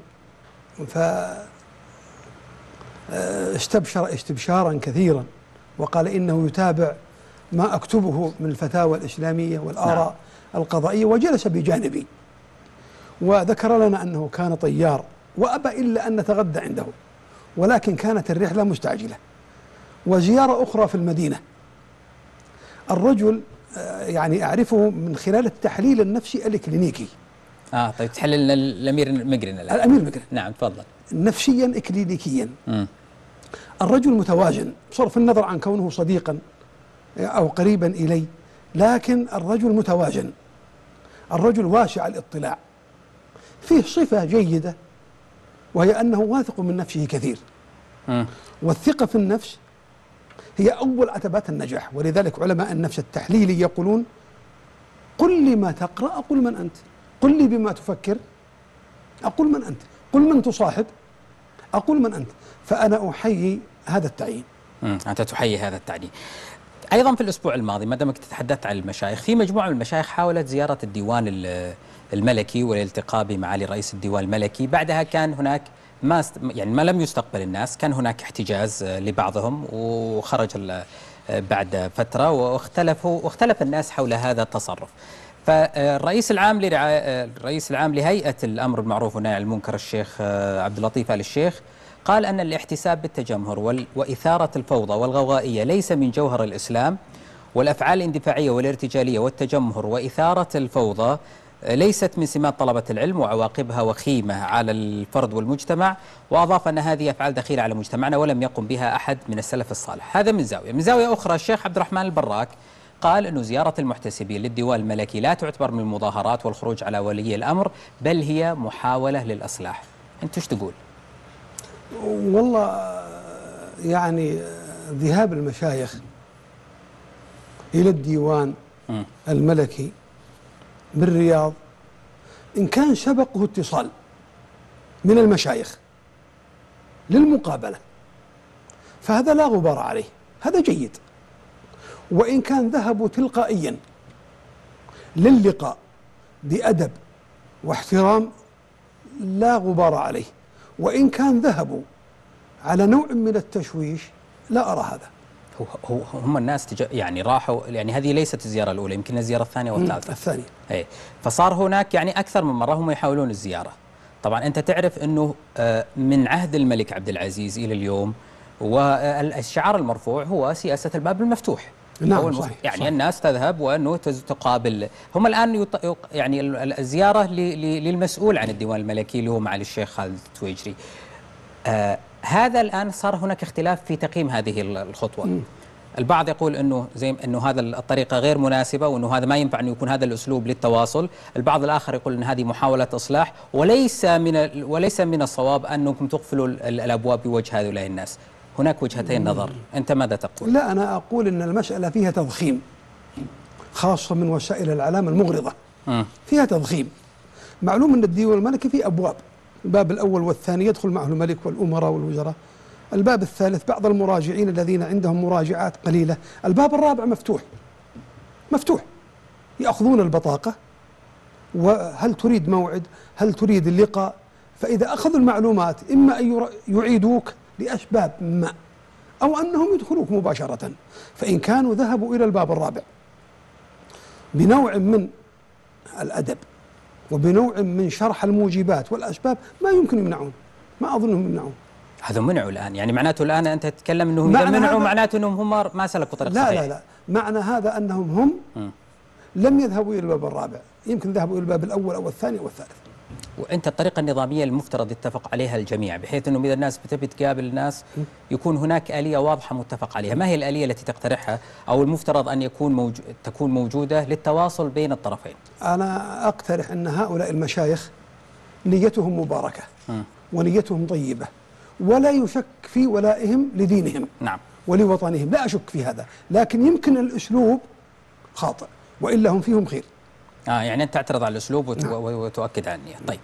فاستبشر استبشارا كثيرا، وقال إنه يتابع ما أكتبه من الفتاوى الإسلامية والآراء نعم. القضائية، وجلس بجانبي وذكر لنا أنه كان طيار وأبى إلا أن نتغدى عنده، ولكن كانت الرحلة مستعجلة. وزيارة أخرى في المدينة، الرجل يعني أعرفه من خلال التحليل النفسي الإكلينيكي. آه طيب تحلل الأمير المقري الآن. الأمير المقري نعم تفضل. نفسيا إكلينيكيا. م. الرجل متوازن بصرف النظر عن كونه صديقا أو قريبا إلي، لكن الرجل متوازن، الرجل واسع الاطلاع، فيه صفة جيدة وهي أنه واثق من نفسه كثير. م. والثقة في النفس هي أول عتبات النجاح، ولذلك علماء النفس التحليلي يقولون: قل لي ما تقرأ أقول من أنت، قل لي بما تفكر أقول من أنت، قل من تصاحب أقول من أنت. فأنا أحيي هذا التعيين. أنت تحيي هذا التعيين. أيضا في الأسبوع الماضي ما دامك تتحدثت عن المشايخ، في مجموعة من المشايخ حاولت زيارة الديوان الملكي والالتقاء بمعالي رئيس الديوان الملكي. بعدها كان هناك ما است... يعني ما لم يستقبل الناس، كان هناك احتجاز لبعضهم وخرج بعد فترة، واختلفوا واختلف الناس حول هذا التصرف. فالرئيس العام لرعاية الرئيس العام لهيئة الأمر بالمعروف والنهي عن المنكر الشيخ عبد اللطيف آل الشيخ قال أن الاحتساب بالتجمهر وال... وإثارة الفوضى والغوغائية ليس من جوهر الإسلام، والأفعال الاندفاعية والارتجالية والتجمهر وإثارة الفوضى ليست من سمات طلبة العلم وعواقبها وخيمة على الفرد والمجتمع. وأضاف أن هذه أفعال دخيلة على مجتمعنا ولم يقم بها أحد من السلف الصالح. هذا من زاوية. من زاوية أخرى الشيخ عبد الرحمن البراك قال أنه زيارة المحتسبين للديوان الملكي لا تعتبر من المظاهرات والخروج على ولي الأمر، بل هي محاولة للإصلاح. أنت ايش تقول؟ والله يعني ذهاب المشايخ إلى الديوان م. الملكي بالرياض إن كان سبقه اتصال من المشايخ للمقابلة فهذا لا غبار عليه، هذا جيد. وإن كان ذهبوا تلقائيا للقاء بأدب واحترام لا غبار عليه. وإن كان ذهبوا على نوع من التشويش لا أرى هذا. هو هم الناس تج... يعني راحوا، يعني هذه ليست الزيارة الأولى، يمكن الزيارة الثانية والثالثة. الثانية. أي فصار هناك يعني أكثر من مرة هم يحاولون الزيارة. طبعا أنت تعرف أنه من عهد الملك عبد العزيز إلى اليوم والشعار المرفوع هو سياسة الباب المفتوح. نعم صحيح. يعني صحيح. الناس تذهب وأنه تقابل. هم الآن يط... يعني الزيارة ل... ل... للمسؤول عن الديوان الملكي اللي هو معالي الشيخ خالد التويجري. آه هذا الآن صار هناك اختلاف في تقييم هذه الخطوة. م. البعض يقول انه زي انه هذا الطريقه غير مناسبه، وانه هذا ما ينفع انه يكون هذا الاسلوب للتواصل. البعض الاخر يقول ان هذه محاوله اصلاح، وليس من وليس من الصواب انكم تقفلوا الابواب بوجه هؤلاء الناس. هناك وجهتين نظر، انت ماذا تقول؟ لا، انا اقول ان المساله فيها تضخيم، خاصه من وسائل الاعلام المغرضه. م. فيها تضخيم. معلوم ان الديوان الملكي فيه ابواب، الباب الاول والثاني يدخل معه الملك والامراء والوزراء. الباب الثالث بعض المراجعين الذين عندهم مراجعات قليلة. الباب الرابع مفتوح مفتوح يأخذون البطاقة، وهل تريد موعد، هل تريد اللقاء. فإذا أخذوا المعلومات إما أن يعيدوك لأسباب ما أو أنهم يدخلوك مباشرة. فإن كانوا ذهبوا إلى الباب الرابع بنوع من الأدب وبنوع من شرح الموجبات والأسباب ما يمكن يمنعون، ما أظنهم يمنعون. هذا منعوا الآن، يعني معناته الآن أنت تتكلم أنهم إذا منعوا معناته أنهم هم ما سلكوا طريق صحيح. لا لا لا، معنى هذا أنهم هم م. لم يذهبوا إلى الباب الرابع، يمكن ذهبوا إلى الباب الأول أو الثاني أو الثالث. وأنت الطريقة النظامية المفترض يتفق عليها الجميع، بحيث أنهم إذا الناس بتبي تقابل الناس يكون هناك آلية واضحة متفق عليها. ما هي الآلية التي تقترحها أو المفترض أن يكون موجو تكون موجودة للتواصل بين الطرفين؟ أنا أقترح أن هؤلاء المشايخ نيتهم مباركة م. ونيتهم طيبة، ولا يشك في ولائهم لدينهم نعم ولوطنهم، لا أشك في هذا، لكن يمكن الأسلوب خاطئ وإلا هم فيهم خير. آه يعني أنت تعترض على الأسلوب وت... نعم. وتؤكد على النية. طيب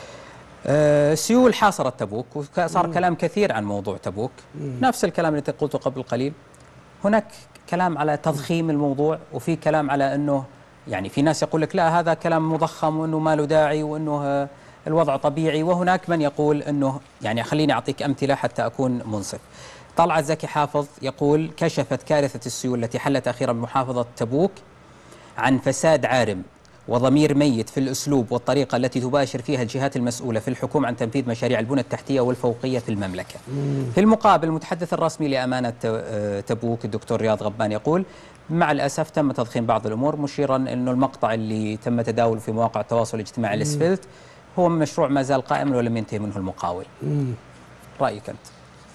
آه سيول حاصرت تبوك، وصار مم. كلام كثير عن موضوع تبوك. مم. نفس الكلام اللي قلته قبل قليل. هناك كلام على تضخيم الموضوع، وفي كلام على أنه يعني في ناس يقول لك لا هذا كلام مضخم وأنه ما له داعي وأنه آه الوضع طبيعي، وهناك من يقول أنه يعني خليني أعطيك أمثلة حتى أكون منصف. طلعت زكي حافظ يقول كشفت كارثة السيول التي حلت أخيرا بمحافظة تبوك عن فساد عارم وضمير ميت في الأسلوب والطريقة التي تباشر فيها الجهات المسؤولة في الحكومة عن تنفيذ مشاريع البنى التحتية والفوقية في المملكة. في المقابل المتحدث الرسمي لأمانة تبوك الدكتور رياض غبان يقول مع الأسف تم تضخيم بعض الأمور، مشيرا أنه المقطع اللي تم تداوله في مواقع التواصل الاجتماعي الاسفلت هو مشروع ما زال قائم ولم ينتهي منه المقاول. مم. رأيك أنت؟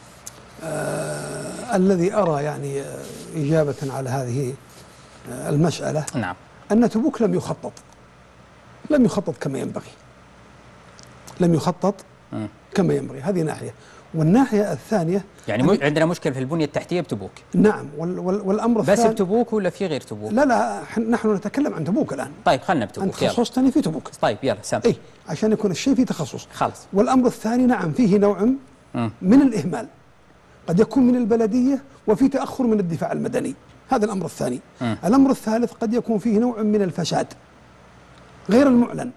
آه الذي أرى يعني إجابة على هذه المسألة نعم أن تبوك لم يخطط لم يخطط كما ينبغي لم يخطط مم. كما ينبغي. هذه ناحية. والناحية الثانية يعني م... عندنا مشكلة في البنية التحتية بتبوك. نعم وال... وال... والأمر بس الثاني... بتبوك ولا في غير تبوك؟ لا لا نحن نتكلم عن تبوك الآن. طيب خلنا بتبوك. أنت تخصصتني في تبوك. طيب يلا سامح. إيه عشان يكون الشيء في تخصص. خلص. والأمر الثاني نعم فيه نوع م. من الإهمال، قد يكون من البلدية وفي تأخر من الدفاع المدني. هذا الأمر الثاني. م. الأمر الثالث قد يكون فيه نوع من الفساد غير المعلن،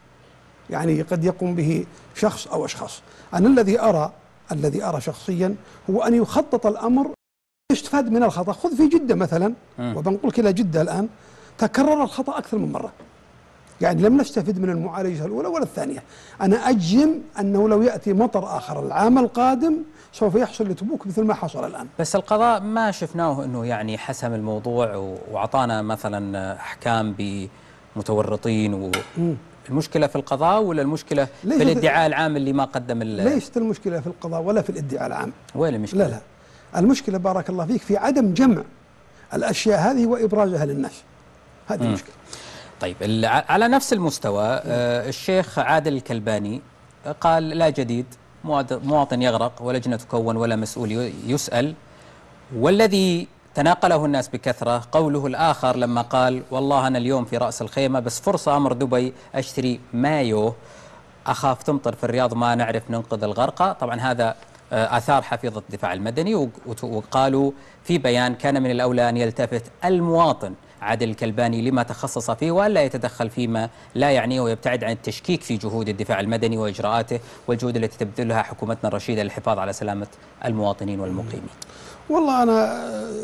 يعني قد يقوم به شخص أو أشخاص. أنا الذي أرى الذي أرى شخصيا هو أن يخطط الأمر يستفاد من الخطأ. خذ في جدة مثلا، وبنقول إلى جدة الآن تكرر الخطأ أكثر من مرة، يعني لم نستفد من المعالجة الأولى ولا الثانية. أنا أجزم أنه لو يأتي مطر آخر العام القادم سوف يحصل لتبوك مثل ما حصل الآن. بس القضاء ما شفناه أنه يعني حسم الموضوع وأعطانا مثلا أحكام بمتورطين و... المشكلة في القضاء ولا المشكلة في الادعاء العام اللي ما قدم؟ ليست المشكلة في القضاء ولا في الادعاء العام. وين المشكلة؟ لا لا، المشكلة بارك الله فيك في عدم جمع الأشياء هذه وإبرازها للناس، هذه م. المشكلة. طيب على نفس المستوى آه الشيخ عادل الكلباني قال لا جديد، مواطن يغرق ولجنة تكون ولا مسؤول يسأل. والذي تناقله الناس بكثرة قوله الآخر لما قال والله أنا اليوم في رأس الخيمة بس فرصة أمر دبي أشتري مايو، أخاف تمطر في الرياض ما نعرف ننقذ الغرقى. طبعا هذا آثار حفيظة الدفاع المدني، وقالوا في بيان كان من الأولى أن يلتفت المواطن عادل الكلباني لما تخصص فيه وألا يتدخل فيما لا يعنيه ويبتعد عن التشكيك في جهود الدفاع المدني وإجراءاته والجهود التي تبذلها حكومتنا الرشيدة للحفاظ على سلامة المواطنين والمقيمين. والله أنا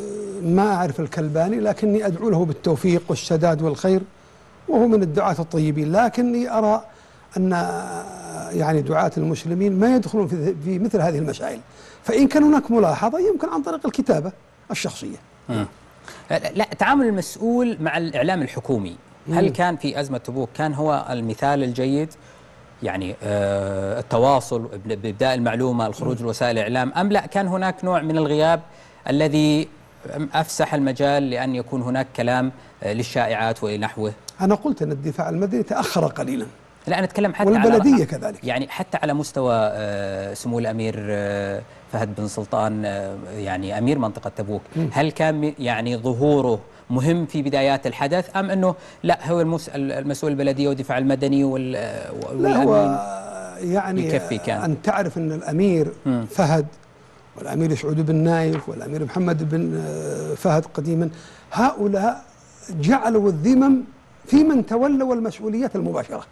ما أعرف الكلباني، لكني أدعو له بالتوفيق والسداد والخير، وهو من الدعاة الطيبين، لكني أرى أن يعني دعاة المسلمين ما يدخلون في, في مثل هذه المسائل، فإن كان هناك ملاحظة يمكن عن طريق الكتابة الشخصية. م. لا، تعامل المسؤول مع الإعلام الحكومي، هل كان في أزمة تبوك كان هو المثال الجيد؟ يعني آه التواصل بإبداء المعلومة، الخروج لوسائل الإعلام، أم لا كان هناك نوع من الغياب الذي أفسح المجال لأن يكون هناك كلام آه للشائعات ونحوه؟ أنا قلت أن الدفاع المدني تأخر قليلا. لا أنا أتكلم حتى والبلدية على كذلك، يعني حتى على مستوى آه سمو الأمير آه فهد بن سلطان آه يعني أمير منطقة تبوك، م. هل كان يعني ظهوره مهم في بدايات الحدث أم أنه لا هو المسؤول البلدية والدفاع المدني والأمين؟ لا هو يعني كان. أن تعرف أن الأمير م. فهد والأمير سعود بن نايف والأمير محمد بن فهد قديما، هؤلاء جعلوا الذمم في من تولوا المسؤوليات المباشرة.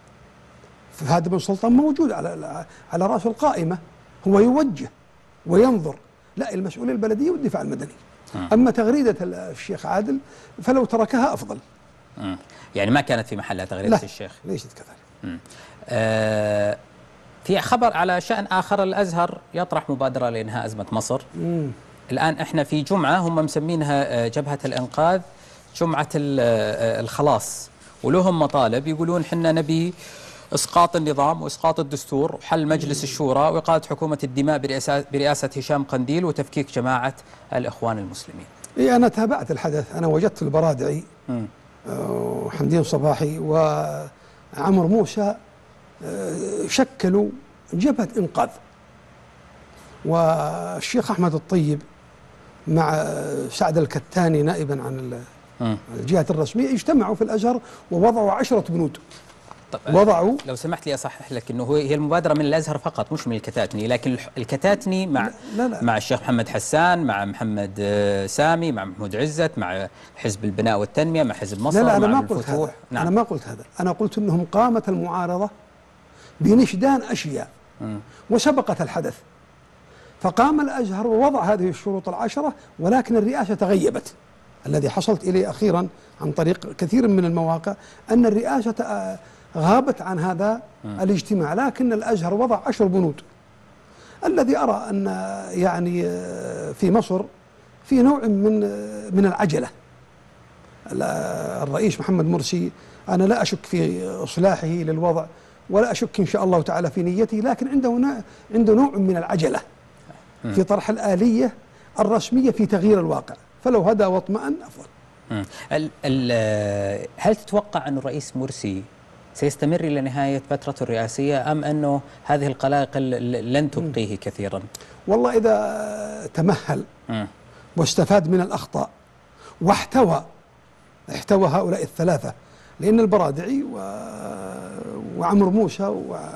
فهد بن سلطان موجود على على رأس القائمة، هو يوجه وينظر، لا المسؤولية البلدية والدفاع المدني. أما تغريدة الشيخ عادل فلو تركها أفضل. مم. يعني ما كانت في محلها تغريدة لا الشيخ؟ ليست كذلك. آه في خبر على شأن آخر، الأزهر يطرح مبادرة لإنهاء أزمة مصر. مم. الآن إحنا في جمعة هم مسمينها جبهة الإنقاذ، جمعة الخلاص، ولهم مطالب يقولون حنا نبي إسقاط النظام وإسقاط الدستور وحل مجلس الشورى وإقالة حكومة الدماء برئاسة, برئاسة هشام قنديل وتفكيك جماعة الإخوان المسلمين. إيه أنا تابعت الحدث، أنا وجدت البرادعي وحمدين صباحي وعمر موسى شكلوا جبهة إنقاذ، والشيخ أحمد الطيب مع سعد الكتاني نائبا عن الجهات الرسمية اجتمعوا في الأزهر ووضعوا عشرة بنود. وضعوا، لو سمحت لي أصحح لك أنه هي المبادرة من الأزهر فقط مش من الكتاتني، لكن الكتاتني مع لا لا مع الشيخ محمد حسان، مع محمد سامي، مع محمود عزت، مع حزب البناء والتنمية، مع حزب مصر. لا لا أنا مع ما قلت هذا. نعم. أنا ما قلت هذا، أنا قلت أنهم قامت المعارضة بنشدان أشياء م. وسبقت الحدث، فقام الأزهر ووضع هذه الشروط العشرة، ولكن الرئاسة تغيبت. الذي حصلت إليه أخيرا عن طريق كثير من المواقع أن الرئاسة غابت عن هذا م. الاجتماع، لكن الأزهر وضع عشر بنود. الذي أرى أن يعني في مصر في نوع من من العجلة. الرئيس محمد مرسي أنا لا أشك في إصلاحه للوضع ولا أشك إن شاء الله تعالى في نيته، لكن عنده عنده نوع من العجلة في طرح الآلية الرسمية في تغيير الواقع، فلو هدى واطمأن أفضل. ال ال هل تتوقع أن الرئيس مرسي سيستمر إلى نهاية فترته الرئاسية أم أنه هذه القلائق لن تبقيه كثيرا؟ والله إذا تمهل م. واستفاد من الأخطاء واحتوى احتوى هؤلاء الثلاثة، لأن البرادعي و... وعمر موسى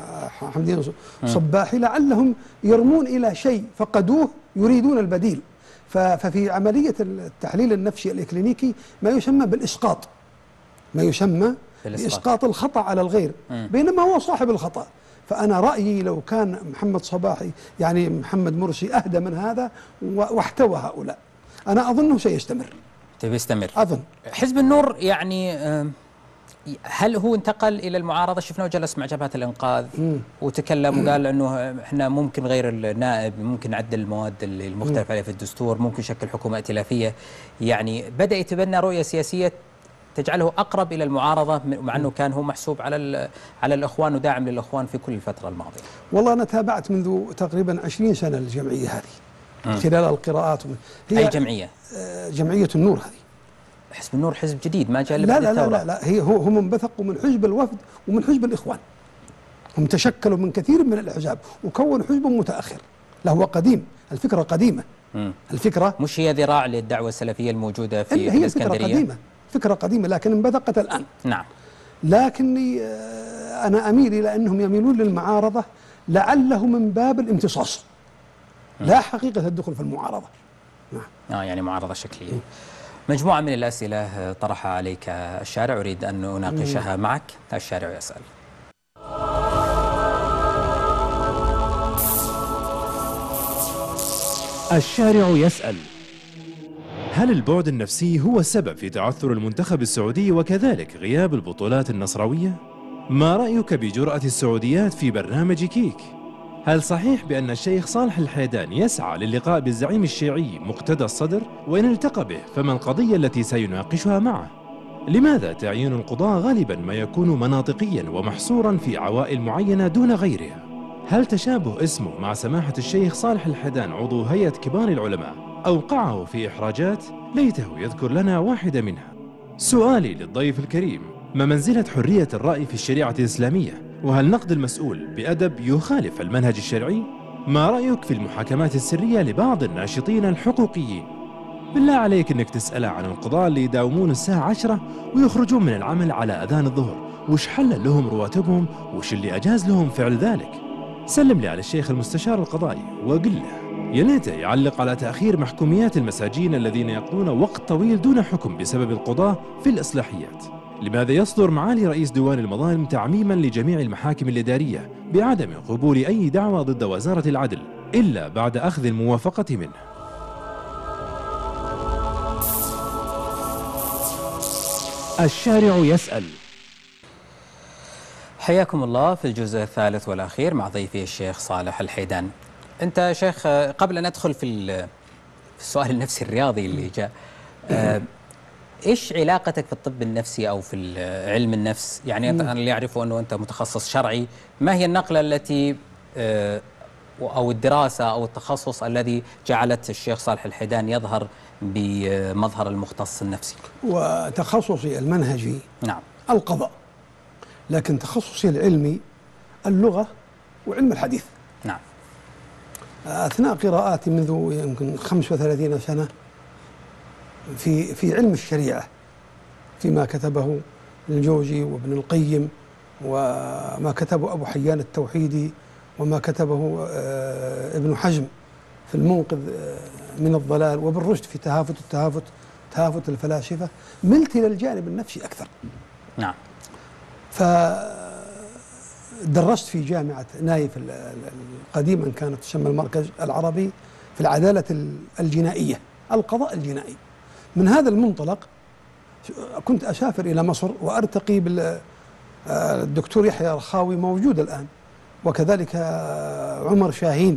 وحمدين صباحي لعلهم يرمون إلى شيء فقدوه يريدون البديل، ففي عملية التحليل النفسي الإكلينيكي ما يسمى بالإسقاط، ما يسمى بإسقاط الخطأ على الغير، بينما هو صاحب الخطأ. فأنا رأيي لو كان محمد صباحي يعني محمد مرسي أهدى من هذا واحتوى هؤلاء، أنا أظنه سيستمر. بيستمر أظن. حزب النور يعني هل هو انتقل إلى المعارضة؟ شفناه جلس مع جبهة الإنقاذ مم. وتكلم وقال أنه إحنا ممكن غير النائب، ممكن نعدل المواد اللي المختلف عليها في الدستور، ممكن شكل حكومة ائتلافية. يعني بدأ يتبنى رؤية سياسية تجعله أقرب إلى المعارضة، مع أنه كان هو محسوب على على الإخوان وداعم للإخوان في كل الفترة الماضية. والله أنا تابعت منذ تقريبا عشرين سنة الجمعية هذه مم. خلال القراءات. هي أي جمعية؟ جمعية النور هذه. حزب النور حزب جديد ما جاء لا لا, لا لا لا هي هم انبثقوا من حزب الوفد ومن حزب الإخوان. هم تشكلوا من كثير من الأحزاب وكونوا حزب متأخر. لا هو قديم، الفكرة قديمة. مم. الفكرة مش هي ذراع للدعوة السلفية الموجودة في هي الإسكندرية؟ فكرة قديمة، فكرة قديمة لكن انبثقت الآن. نعم. لكني أنا أميل إلى أنهم يميلون للمعارضة لعله من باب الامتصاص، لا حقيقة الدخول في المعارضة. نعم. آه يعني معارضة شكلية. مجموعة من الأسئلة طرحها عليك الشارع، أريد أن أناقشها معك. الشارع يسأل: الشارع يسأل: هل البعد النفسي هو السبب في تعثر المنتخب السعودي وكذلك غياب البطولات النصراوية؟ ما رأيك بجرأة السعوديات في برنامج كيك؟ هل صحيح بأن الشيخ صالح الحيدان يسعى للقاء بالزعيم الشيعي مقتدى الصدر؟ وإن التقى به فما القضية التي سيناقشها معه؟ لماذا تعيين القضاة غالبا ما يكون مناطقيا ومحصورا في عوائل معينة دون غيرها؟ هل تشابه اسمه مع سماحة الشيخ صالح الحيدان عضو هيئة كبار العلماء أوقعه في إحراجات ليته يذكر لنا واحدة منها؟ سؤالي للضيف الكريم: ما منزلة حرية الرأي في الشريعة الإسلامية؟ وهل نقد المسؤول بأدب يخالف المنهج الشرعي؟ ما رأيك في المحاكمات السرية لبعض الناشطين الحقوقيين؟ بالله عليك انك تسأل عن القضاة اللي يداومون الساعة عشرة ويخرجون من العمل على أذان الظهر، وش حلل لهم رواتبهم، وش اللي أجاز لهم فعل ذلك؟ سلم لي على الشيخ المستشار القضائي وقل له يا ليته يعلق على تأخير محكوميات المساجين الذين يقضون وقت طويل دون حكم بسبب القضاة في الإصلاحيات. لماذا يصدر معالي رئيس ديوان المظالم تعميما لجميع المحاكم الإدارية بعدم قبول أي دعوى ضد وزارة العدل إلا بعد أخذ الموافقة منه؟ الشارع يسأل. حياكم الله في الجزء الثالث والأخير مع ضيفي الشيخ صالح الحيدان. أنت شيخ قبل أن أدخل في السؤال النفسي الرياضي اللي جاء، إيش علاقتك في الطب النفسي أو في علم النفس؟ يعني أنا اللي أعرفه أنه أنت متخصص شرعي، ما هي النقلة التي أو الدراسة أو التخصص الذي جعلت الشيخ صالح الحيدان يظهر بمظهر المختص النفسي؟ وتخصصي المنهجي نعم القضاء، لكن تخصصي العلمي اللغة وعلم الحديث. نعم. أثناء قراءاتي منذ يمكن خمسة وثلاثين سنة في في علم الشريعة، فيما كتبه الجوزي وابن القيم وما كتبه أبو حيان التوحيدي وما كتبه ابن حزم في المنقذ من الضلال وابن رشد في تهافت التهافت تهافت الفلاسفة، ملت إلى الجانب النفسي أكثر. نعم. فدرست في جامعة نايف قديما كانت تسمى المركز العربي في العدالة الجنائية، القضاء الجنائي. من هذا المنطلق كنت أسافر إلى مصر وأرتقي بالدكتور يحيى رخاوي موجود الآن، وكذلك عمر شاهين،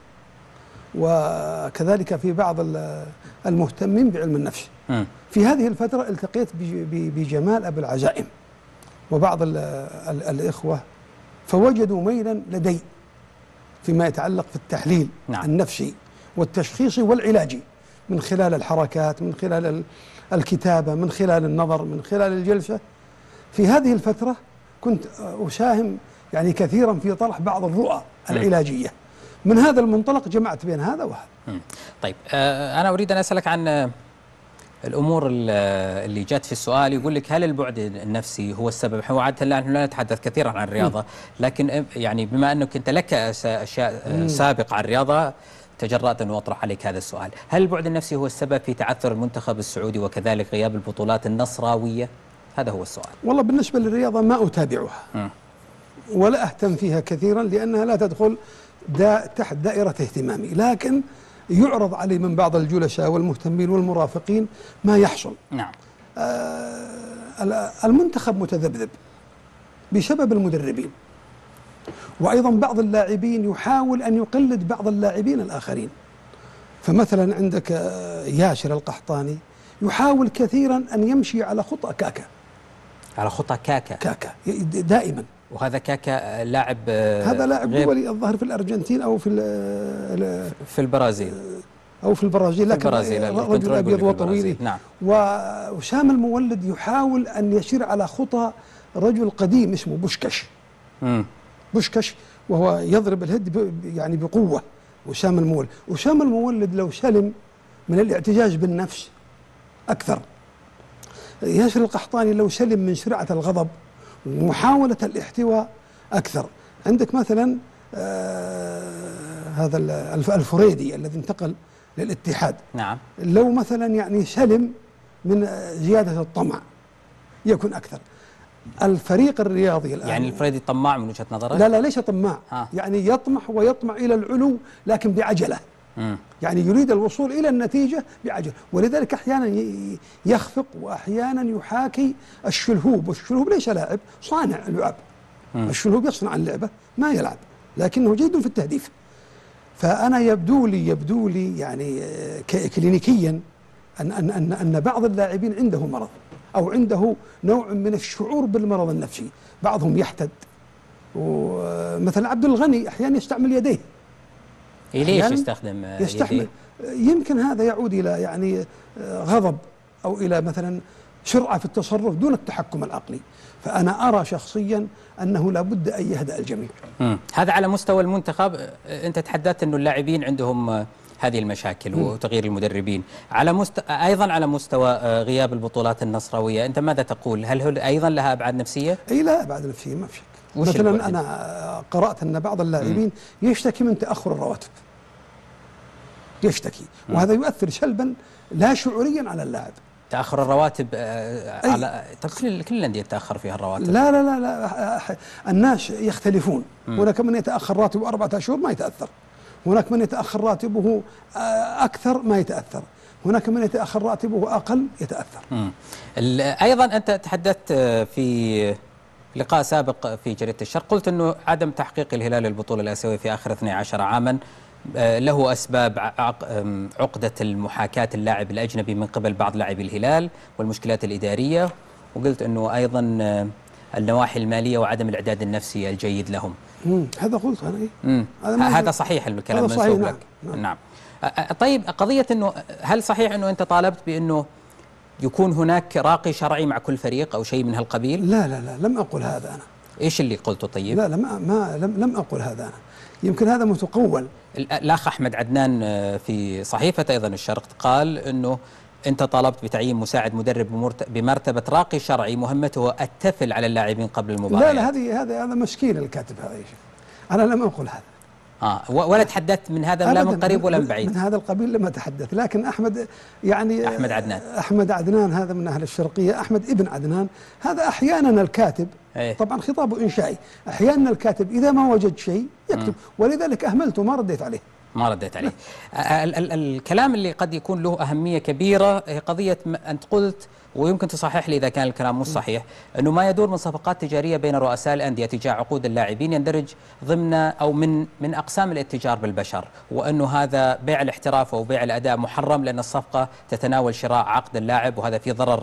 وكذلك في بعض المهتمين بعلم النفس. م. في هذه الفترة التقيت بجمال أبو العزائم وبعض ال ال الإخوة، فوجدوا ميلا لدي فيما يتعلق في التحليل نعم. النفسي والتشخيصي والعلاجي، من خلال الحركات، من خلال الكتابة، من خلال النظر، من خلال الجلسة. في هذه الفترة كنت أساهم يعني كثيرا في طرح بعض الرؤى العلاجية. من هذا المنطلق جمعت بين هذا وهذا. طيب آه أنا أريد أن أسألك عن الأمور اللي جات في السؤال. يقول لك هل البعد النفسي هو السبب؟ هو عادة نحن لا نتحدث كثيرا عن الرياضة، لكن يعني بما أنك أنت لك أشياء سابقة عن الرياضة، تجرأت أن أطرح عليك هذا السؤال، هل البعد النفسي هو السبب في تعثر المنتخب السعودي وكذلك غياب البطولات النصراوية؟ هذا هو السؤال. والله بالنسبة للرياضة ما أتابعها م. ولا أهتم فيها كثيرا لأنها لا تدخل دا تحت دائرة اهتمامي، لكن يعرض علي من بعض الجلساء والمهتمين والمرافقين ما يحصل. نعم. آه المنتخب متذبذب بسبب المدربين، وأيضا بعض اللاعبين يحاول أن يقلد بعض اللاعبين الآخرين. فمثلا عندك ياسر القحطاني يحاول كثيرا أن يمشي على خطى كاكا. على خطى كاكا كاكا دائما. وهذا كاكا لاعب هذا لاعب دولي الظاهر في الأرجنتين أو في في البرازيل أو في البرازيل، لكن رجل أبيض وطويل. نعم. وسام المولد يحاول أن يسير على خطى رجل قديم اسمه بوشكاش. امم بوشكاش وهو يضرب الهد يعني بقوة. وسام المولد وسام المولد لو سلم من الاعتزاز بالنفس أكثر. ياسر القحطاني لو سلم من سرعة الغضب ومحاولة الاحتواء أكثر. عندك مثلا آه هذا الفريدي الذي انتقل للاتحاد. نعم. لو مثلا يعني سلم من زيادة الطمع يكون أكثر. الفريق الرياضي الآن يعني الفريدي طماع من وجهة نظرك؟ لا لا ليس طماع. ها. يعني يطمح ويطمع إلى العلو لكن بعجلة. م. يعني يريد الوصول إلى النتيجة بعجلة، ولذلك أحيانا يخفق وأحيانا يحاكي الشلهوب، والشلهوب ليس لاعب، صانع لعب. الشلهوب يصنع اللعبة ما يلعب، لكنه جيد في التهديف. فأنا يبدو لي يبدو لي يعني كلينيكيا أن أن أن أن بعض اللاعبين عنده مرض أو عنده نوع من الشعور بالمرض النفسي. بعضهم يحتد، ومثلا عبد الغني أحيانا يستعمل يديه. ليش يستخدم يستحمل يديه؟ يمكن هذا يعود إلى يعني غضب أو إلى مثلا سرعة في التصرف دون التحكم العقلي. فأنا أرى شخصيا أنه لابد أن يهدأ الجميع. مم. هذا على مستوى المنتخب. أنت تحدثت أنه اللاعبين عندهم هذه المشاكل م. وتغيير المدربين. على مست... أيضا على مستوى غياب البطولات النصراوية، أنت ماذا تقول؟ هل هل أيضا لها أبعاد نفسية؟ أي لا أبعاد نفسية ما في شك. مثلا أنا قرأت أن بعض اللاعبين م. يشتكي من تأخر الرواتب، يشتكي م. وهذا يؤثر سلبا لا شعوريا على اللاعب. تأخر الرواتب على كل كل الأندية تأخر فيها الرواتب. لا لا لا لا الناس يختلفون. م. هناك من يتأخر راتبه أربعة أشهر ما يتأثر، هناك من يتأخر راتبه أكثر ما يتأثر، هناك من يتأخر راتبه أقل يتأثر. م. أيضا أنت تحدثت في لقاء سابق في جريدة الشرق، قلت أنه عدم تحقيق الهلال البطولة الآسيوية في آخر اثني عشر عاما له أسباب عقدة المحاكاة اللاعب الأجنبي من قبل بعض لاعبي الهلال والمشكلات الإدارية، وقلت أنه أيضا النواحي المالية وعدم الإعداد النفسي الجيد لهم. مم. هذا قلت أنا. هذا, هذا صحيح الكلام منسوب لك. نعم. نعم. طيب قضية أنه هل صحيح أنه أنت طالبت بأنه يكون هناك راقي شرعي مع كل فريق أو شيء من هالقبيل؟ لا لا لا لم أقل هذا أنا. إيش اللي قلته طيب؟ لا لا ما, ما لم, لم أقل هذا أنا، يمكن هذا متقول. الأخ أحمد عدنان في صحيفة أيضا الشرق قال أنه أنت طالبت بتعيين مساعد مدرب بمرتبة راقي شرعي مهمته التفل على اللاعبين قبل المباراة. لا لا هذه هذا هذا مسكين الكاتب هذا يا شيخ. أنا لم أقل هذا. آه ولا تحدثت من هذا لا من قريب ولا من بعيد. من هذا القبيل لم أتحدث، لكن أحمد يعني أحمد عدنان أحمد عدنان هذا من أهل الشرقية، أحمد ابن عدنان هذا أحيانا الكاتب ايه؟ طبعا خطابه إنشائي، أحيانا الكاتب إذا ما وجد شيء يكتب، م. ولذلك أهملته ما رديت عليه. ما رديت عليه. ال ال الكلام اللي قد يكون له أهمية كبيرة هي قضية أنت قلت، ويمكن تصحح لي إذا كان الكلام مش صحيح، أنه ما يدور من صفقات تجارية بين رؤساء الأندية تجاه عقود اللاعبين يندرج ضمن أو من من أقسام الاتجار بالبشر، وأنه هذا بيع الاحتراف أو بيع الأداء محرم لأن الصفقة تتناول شراء عقد اللاعب، وهذا فيه ضرر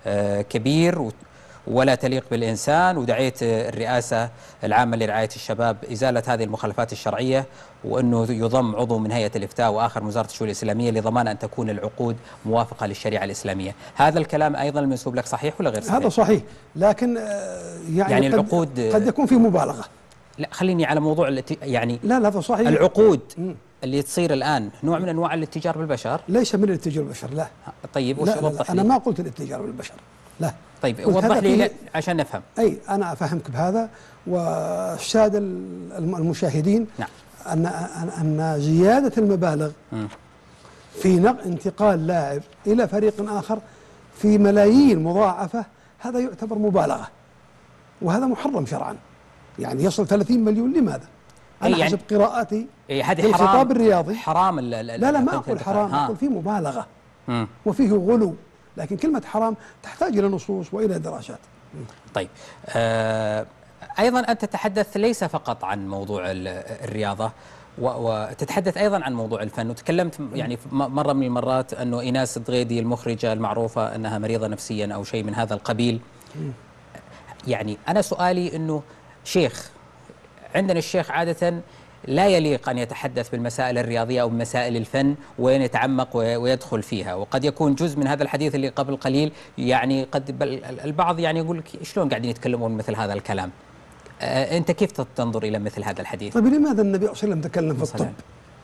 كبير ولا تليق بالإنسان. ودعيت الرئاسة العامة لرعاية الشباب إزالة هذه المخالفات الشرعية، وأنه يضم عضو من هيئة الإفتاء وآخر من وزارة الشؤون الإسلامية لضمان أن تكون العقود موافقة للشريعة الإسلامية. هذا الكلام أيضا المنسوب لك صحيح ولا غير صحيح؟ هذا صحيح، لكن يعني, يعني قد العقود قد يكون في مبالغة. لا خليني على موضوع الاتي... يعني لا لا هذا صحيح. العقود م. اللي تصير الآن نوع من أنواع الاتجار بالبشر؟ ليش من الاتجار بالبشر؟ لا. طيب وش وضح لي؟ أنا ما قلت الاتجار بالبشر، لا. طيب وضح لي عشان نفهم. أي أنا أفهمك بهذا والسادة المشاهدين. نعم. أن أن أن زيادة المبالغ في نقل انتقال لاعب إلى فريق آخر في ملايين مضاعفة، هذا يعتبر مبالغة، وهذا محرم شرعا. يعني يصل ثلاثين مليون، لماذا؟ أنا يعني حسب قراءاتي في الخطاب الرياضي حرام. لا لا ما أقول حرام، أقول فيه مبالغة مم. وفيه غلو، لكن كلمة حرام تحتاج إلى نصوص وإلى دراسات. طيب آه أيضا أنت تتحدث ليس فقط عن موضوع الرياضة، وتتحدث أيضا عن موضوع الفن، وتكلمت يعني مرة من المرات أنه إيناس الدغيدي المخرجة المعروفة أنها مريضة نفسيا أو شيء من هذا القبيل. يعني أنا سؤالي أنه شيخ، عندنا الشيخ عادة لا يليق أن يتحدث بالمسائل الرياضية أو بمسائل الفن وين يتعمق ويدخل فيها، وقد يكون جزء من هذا الحديث اللي قبل قليل يعني قد البعض يعني يقول لك شلون قاعدين يتكلمون مثل هذا الكلام. آه أنت كيف تنظر إلى مثل هذا الحديث؟ طيب لماذا النبي صلى الله عليه وسلم تكلم في الطب؟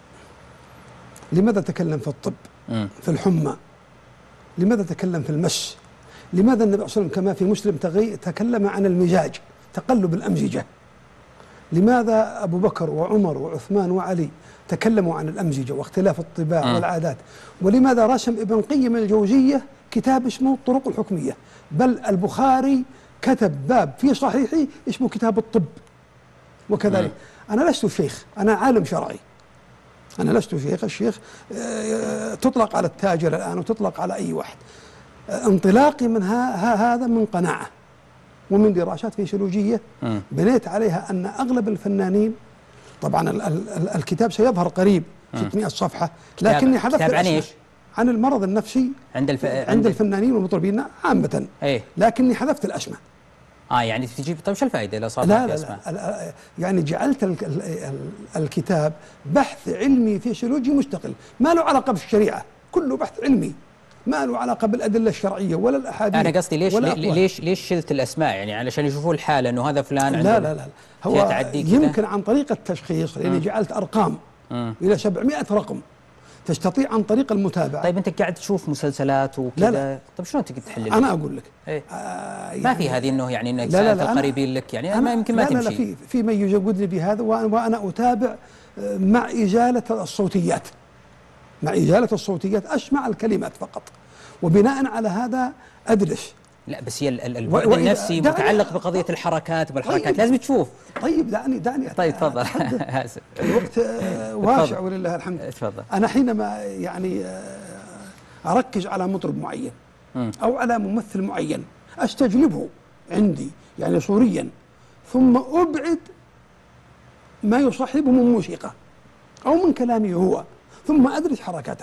لماذا تكلم في الطب؟ م. في الحمى؟ لماذا تكلم في المس؟ لماذا النبي صلى الله عليه وسلم كما في مسلم تكلم عن المزاج، تقلب الأمزجة؟ لماذا أبو بكر وعمر وعثمان وعلي تكلموا عن الأمزجة واختلاف الطباع م. والعادات؟ ولماذا رسم ابن قيم الجوزية كتاب اسمه الطرق الحكمية؟ بل البخاري كتب باب في صحيحه اسمه كتاب الطب. وكذلك م. أنا لست شيخ، أنا عالم شرعي، أنا لست شيخ. الشيخ تطلق على التاجر الآن وتطلق على أي واحد. انطلاقي من هذا من قناعة ومن دراسات فيسيولوجية بنيت عليها أن أغلب الفنانين، طبعا ال ال ال الكتاب سيظهر قريب ستمائة صفحة، لكني حذفت كتاب عن ايش؟ عن المرض النفسي عند الف... عند الفنانين والمطربين عامة. ايه؟ لكني حذفت الأسماء. اه يعني تجيب. طيب شو الفائدة لو صار لا في لا, أسماء؟ لا, لا يعني جعلت ال ال ال الكتاب بحث علمي فيسيولوجي مستقل، ما له علاقة بالشريعة، كله بحث علمي ما له علاقة بالأدلة الشرعية ولا الأحاديث. أنا قصدي ليش ليش ليش شلت الأسماء؟ يعني علشان يشوفوا الحالة أنه هذا فلان عنده لا لا لا هو يمكن عن طريق التشخيص، لأني جعلت أرقام م. إلى سبعمائة رقم تستطيع عن طريق المتابعة. طيب أنت قاعد تشوف مسلسلات وكذا، طيب شلون تقدر تحلل؟ أنا أقول لك إيه؟ آه يعني ما في هذه أنه يعني أنك سألت القريبين لك، يعني ما يمكن ما لا تمشي. لا لا في في من يزودني بهذا، وأنا أتابع مع إزالة الصوتيات، مع إزالة الصوتيات أسمع الكلمات فقط، وبناء على هذا أدرس. لا بس هي البعد النفسي متعلق بقضية الحركات بالحركات. طيب لازم تشوف. طيب دعني دعني طيب تفضل. الوقت واسع ولله الحمد. تفضل. أنا حينما يعني أركز على مطرب معين أو على ممثل معين أستجلبه عندي يعني صوريا، ثم أبعد ما يصاحبه من موسيقى أو من كلامه هو، ثم أدرس حركاته،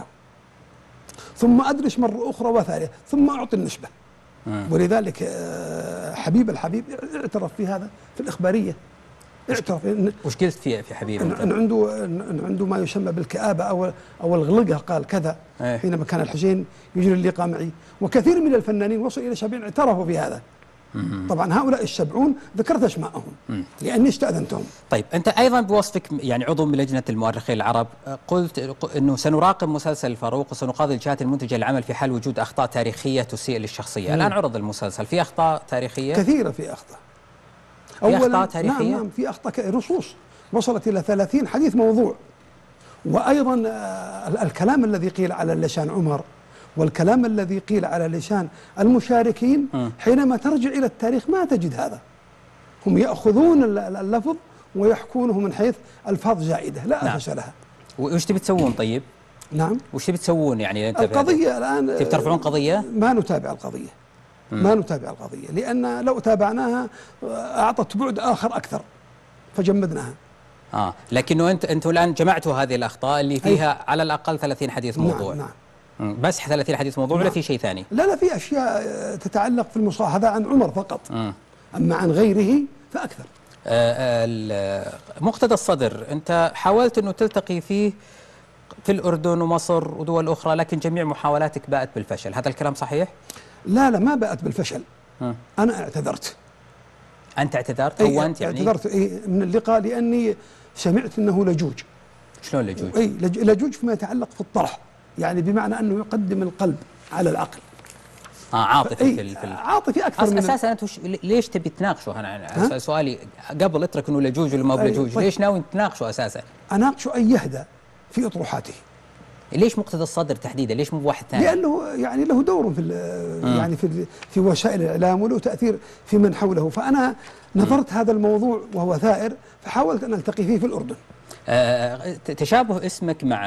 ثم أدرس مرة أخرى وثالثة، ثم أعطي النسبة. مم. ولذلك حبيب الحبيب اعترف في هذا في الإخبارية. اعترف إن وش قلت فيه في حبيب؟ إن, إن عنده إن عنده ما يسمى بالكآبة أو أو الغلقة، قال كذا ايه؟ حينما كان الحسين يجري اللقاء معي، وكثير من الفنانين وصل إلى سبعين اعترفوا في هذا. مم. طبعا هؤلاء السبعون ذكرت اسماءهم مم. لاني استاذنتهم. طيب انت ايضا بوصفك يعني عضو من لجنه المؤرخين العرب، قلت انه سنراقب مسلسل الفاروق وسنقاضي الجهات المنتجه للعمل في حال وجود اخطاء تاريخيه تسيء للشخصيه. مم. الان عرض المسلسل، في اخطاء تاريخيه كثيره، في اخطاء في اخطاء تاريخيه. نعم نعم في اخطاء، نصوص وصلت الى ثلاثين حديث موضوع، وايضا الكلام الذي قيل على لسان عمر والكلام الذي قيل على لسان المشاركين م. حينما ترجع إلى التاريخ ما تجد هذا. هم يأخذون اللفظ ويحكونه من حيث ألفاظ زائدة لا نعم. أساس لها. وش تبي تسوون طيب؟ نعم وش تبي تسوون يعني؟ أنت القضية الآن تبي ترفعون قضية؟ ما نتابع القضية م. ما نتابع القضية لأن لو تابعناها أعطت بعد آخر أكثر فجمدناها. آه لكنه أنت أنتوا الآن جمعتوا هذه الأخطاء اللي فيها أي. على الأقل ثلاثين حديث موضوع. نعم, نعم. بس ثلاثين حديث موضوع ولا في شيء ثاني؟ لا لا في أشياء تتعلق في المصاحبة عن عمر فقط. م. أما عن غيره فأكثر. آه مقتدى الصدر أنت حاولت أنه تلتقي فيه في الأردن ومصر ودول أخرى، لكن جميع محاولاتك باءت بالفشل، هذا الكلام صحيح؟ لا لا ما باءت بالفشل. م. أنا اعتذرت. أنت اعتذرت؟ هو أنت يعني؟ اعتذرت إيه من اللقاء لأني سمعت أنه لجوج. شلون لجوج؟ أي لجوج فيما يتعلق في الطرح، يعني بمعنى أنه يقدم القلب على العقل. اه عاطفي في, في عاطفي اكثر من اساسا انتم ليش تبي تناقشوا؟ انا سؤالي قبل اترك انه لجوج ولا ما بلجوج، طيب. ليش ناوي تناقشوا اساسا؟ اناقشه ان يهدى في اطروحاته. ليش مقتدى الصدر تحديدا؟ ليش مو بواحد ثاني؟ لانه يعني له دور في يعني في في وسائل الاعلام وله تاثير في من حوله، فانا نظرت م. هذا الموضوع وهو ثائر فحاولت ان التقي فيه في الاردن. أه تشابه اسمك مع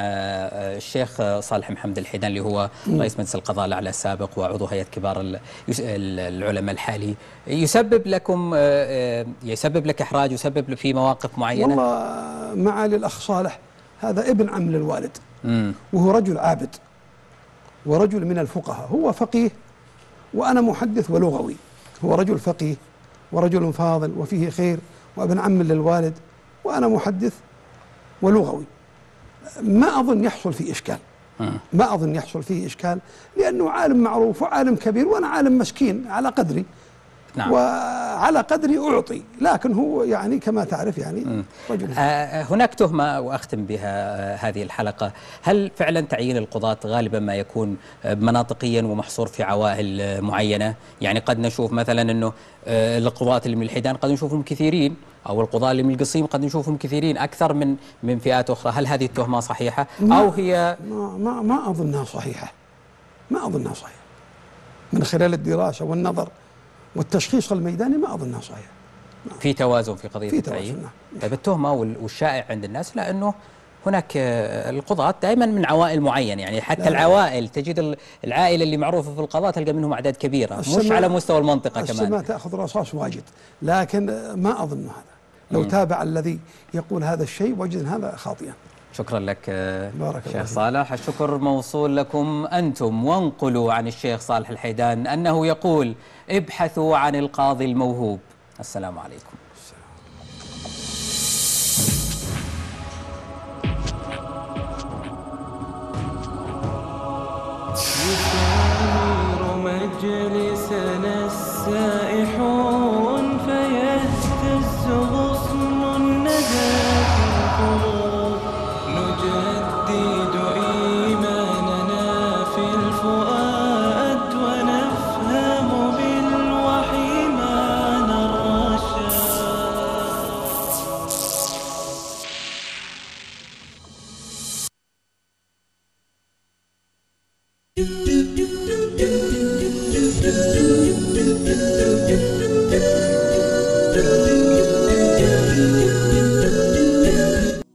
الشيخ صالح محمد الحيدان اللي هو م. رئيس مجلس القضاء الاعلى السابق وعضو هيئه كبار العلماء الحالي، يسبب لكم يسبب لك احراج، يسبب في مواقف معينه؟ والله معالي الاخ صالح هذا ابن عم للوالد، مم. وهو رجل عابد ورجل من الفقهاء، هو فقيه وأنا محدث ولغوي، هو رجل فقيه ورجل فاضل وفيه خير وابن عم للوالد، وأنا محدث ولغوي. ما أظن يحصل فيه إشكال، ما أظن يحصل فيه إشكال لأنه عالم معروف وعالم كبير وأنا عالم مسكين على قدري. نعم. وعلى قدري أعطي، لكن هو يعني كما تعرف يعني رجل. آه هناك تهمة وأختم بها آه هذه الحلقة، هل فعلا تعيين القضاة غالبا ما يكون آه مناطقيا ومحصور في عوائل آه معينة؟ يعني قد نشوف مثلا أنه آه القضاة اللي من الحيدان قد نشوفهم كثيرين، أو القضاة اللي من القصيم قد نشوفهم كثيرين أكثر من من فئات أخرى، هل هذه التهمة صحيحة أو هي؟ ما, ما, ما أظنها صحيحة، ما أظنها صحيحة من خلال الدراسة والنظر والتشخيص الميداني، ما أظنها صحيح. في توازن في قضية في التعيين. توازن. طيب التهمة والشائع عند الناس لأنه هناك القضاة دائما من عوائل معينة، يعني حتى لا العوائل لا. تجد العائلة اللي معروفة في القضاء تلقى منهم أعداد كبيرة، مش على مستوى المنطقة كمان. السماء تأخذ رصاص واجد، لكن ما أظن هذا. لو م. تابع الذي يقول هذا الشيء وجد هذا خاطئا. شكرا لك بارك شيخ صالح. الشكر موصول لكم أنتم، وانقلوا عن الشيخ صالح الحيدان أنه يقول ابحثوا عن القاضي الموهوب. السلام عليكم. يسامر مجلسنا السائحون فيهتز غصن الندى في القلوب، نجدد إيماننا في الفؤاد.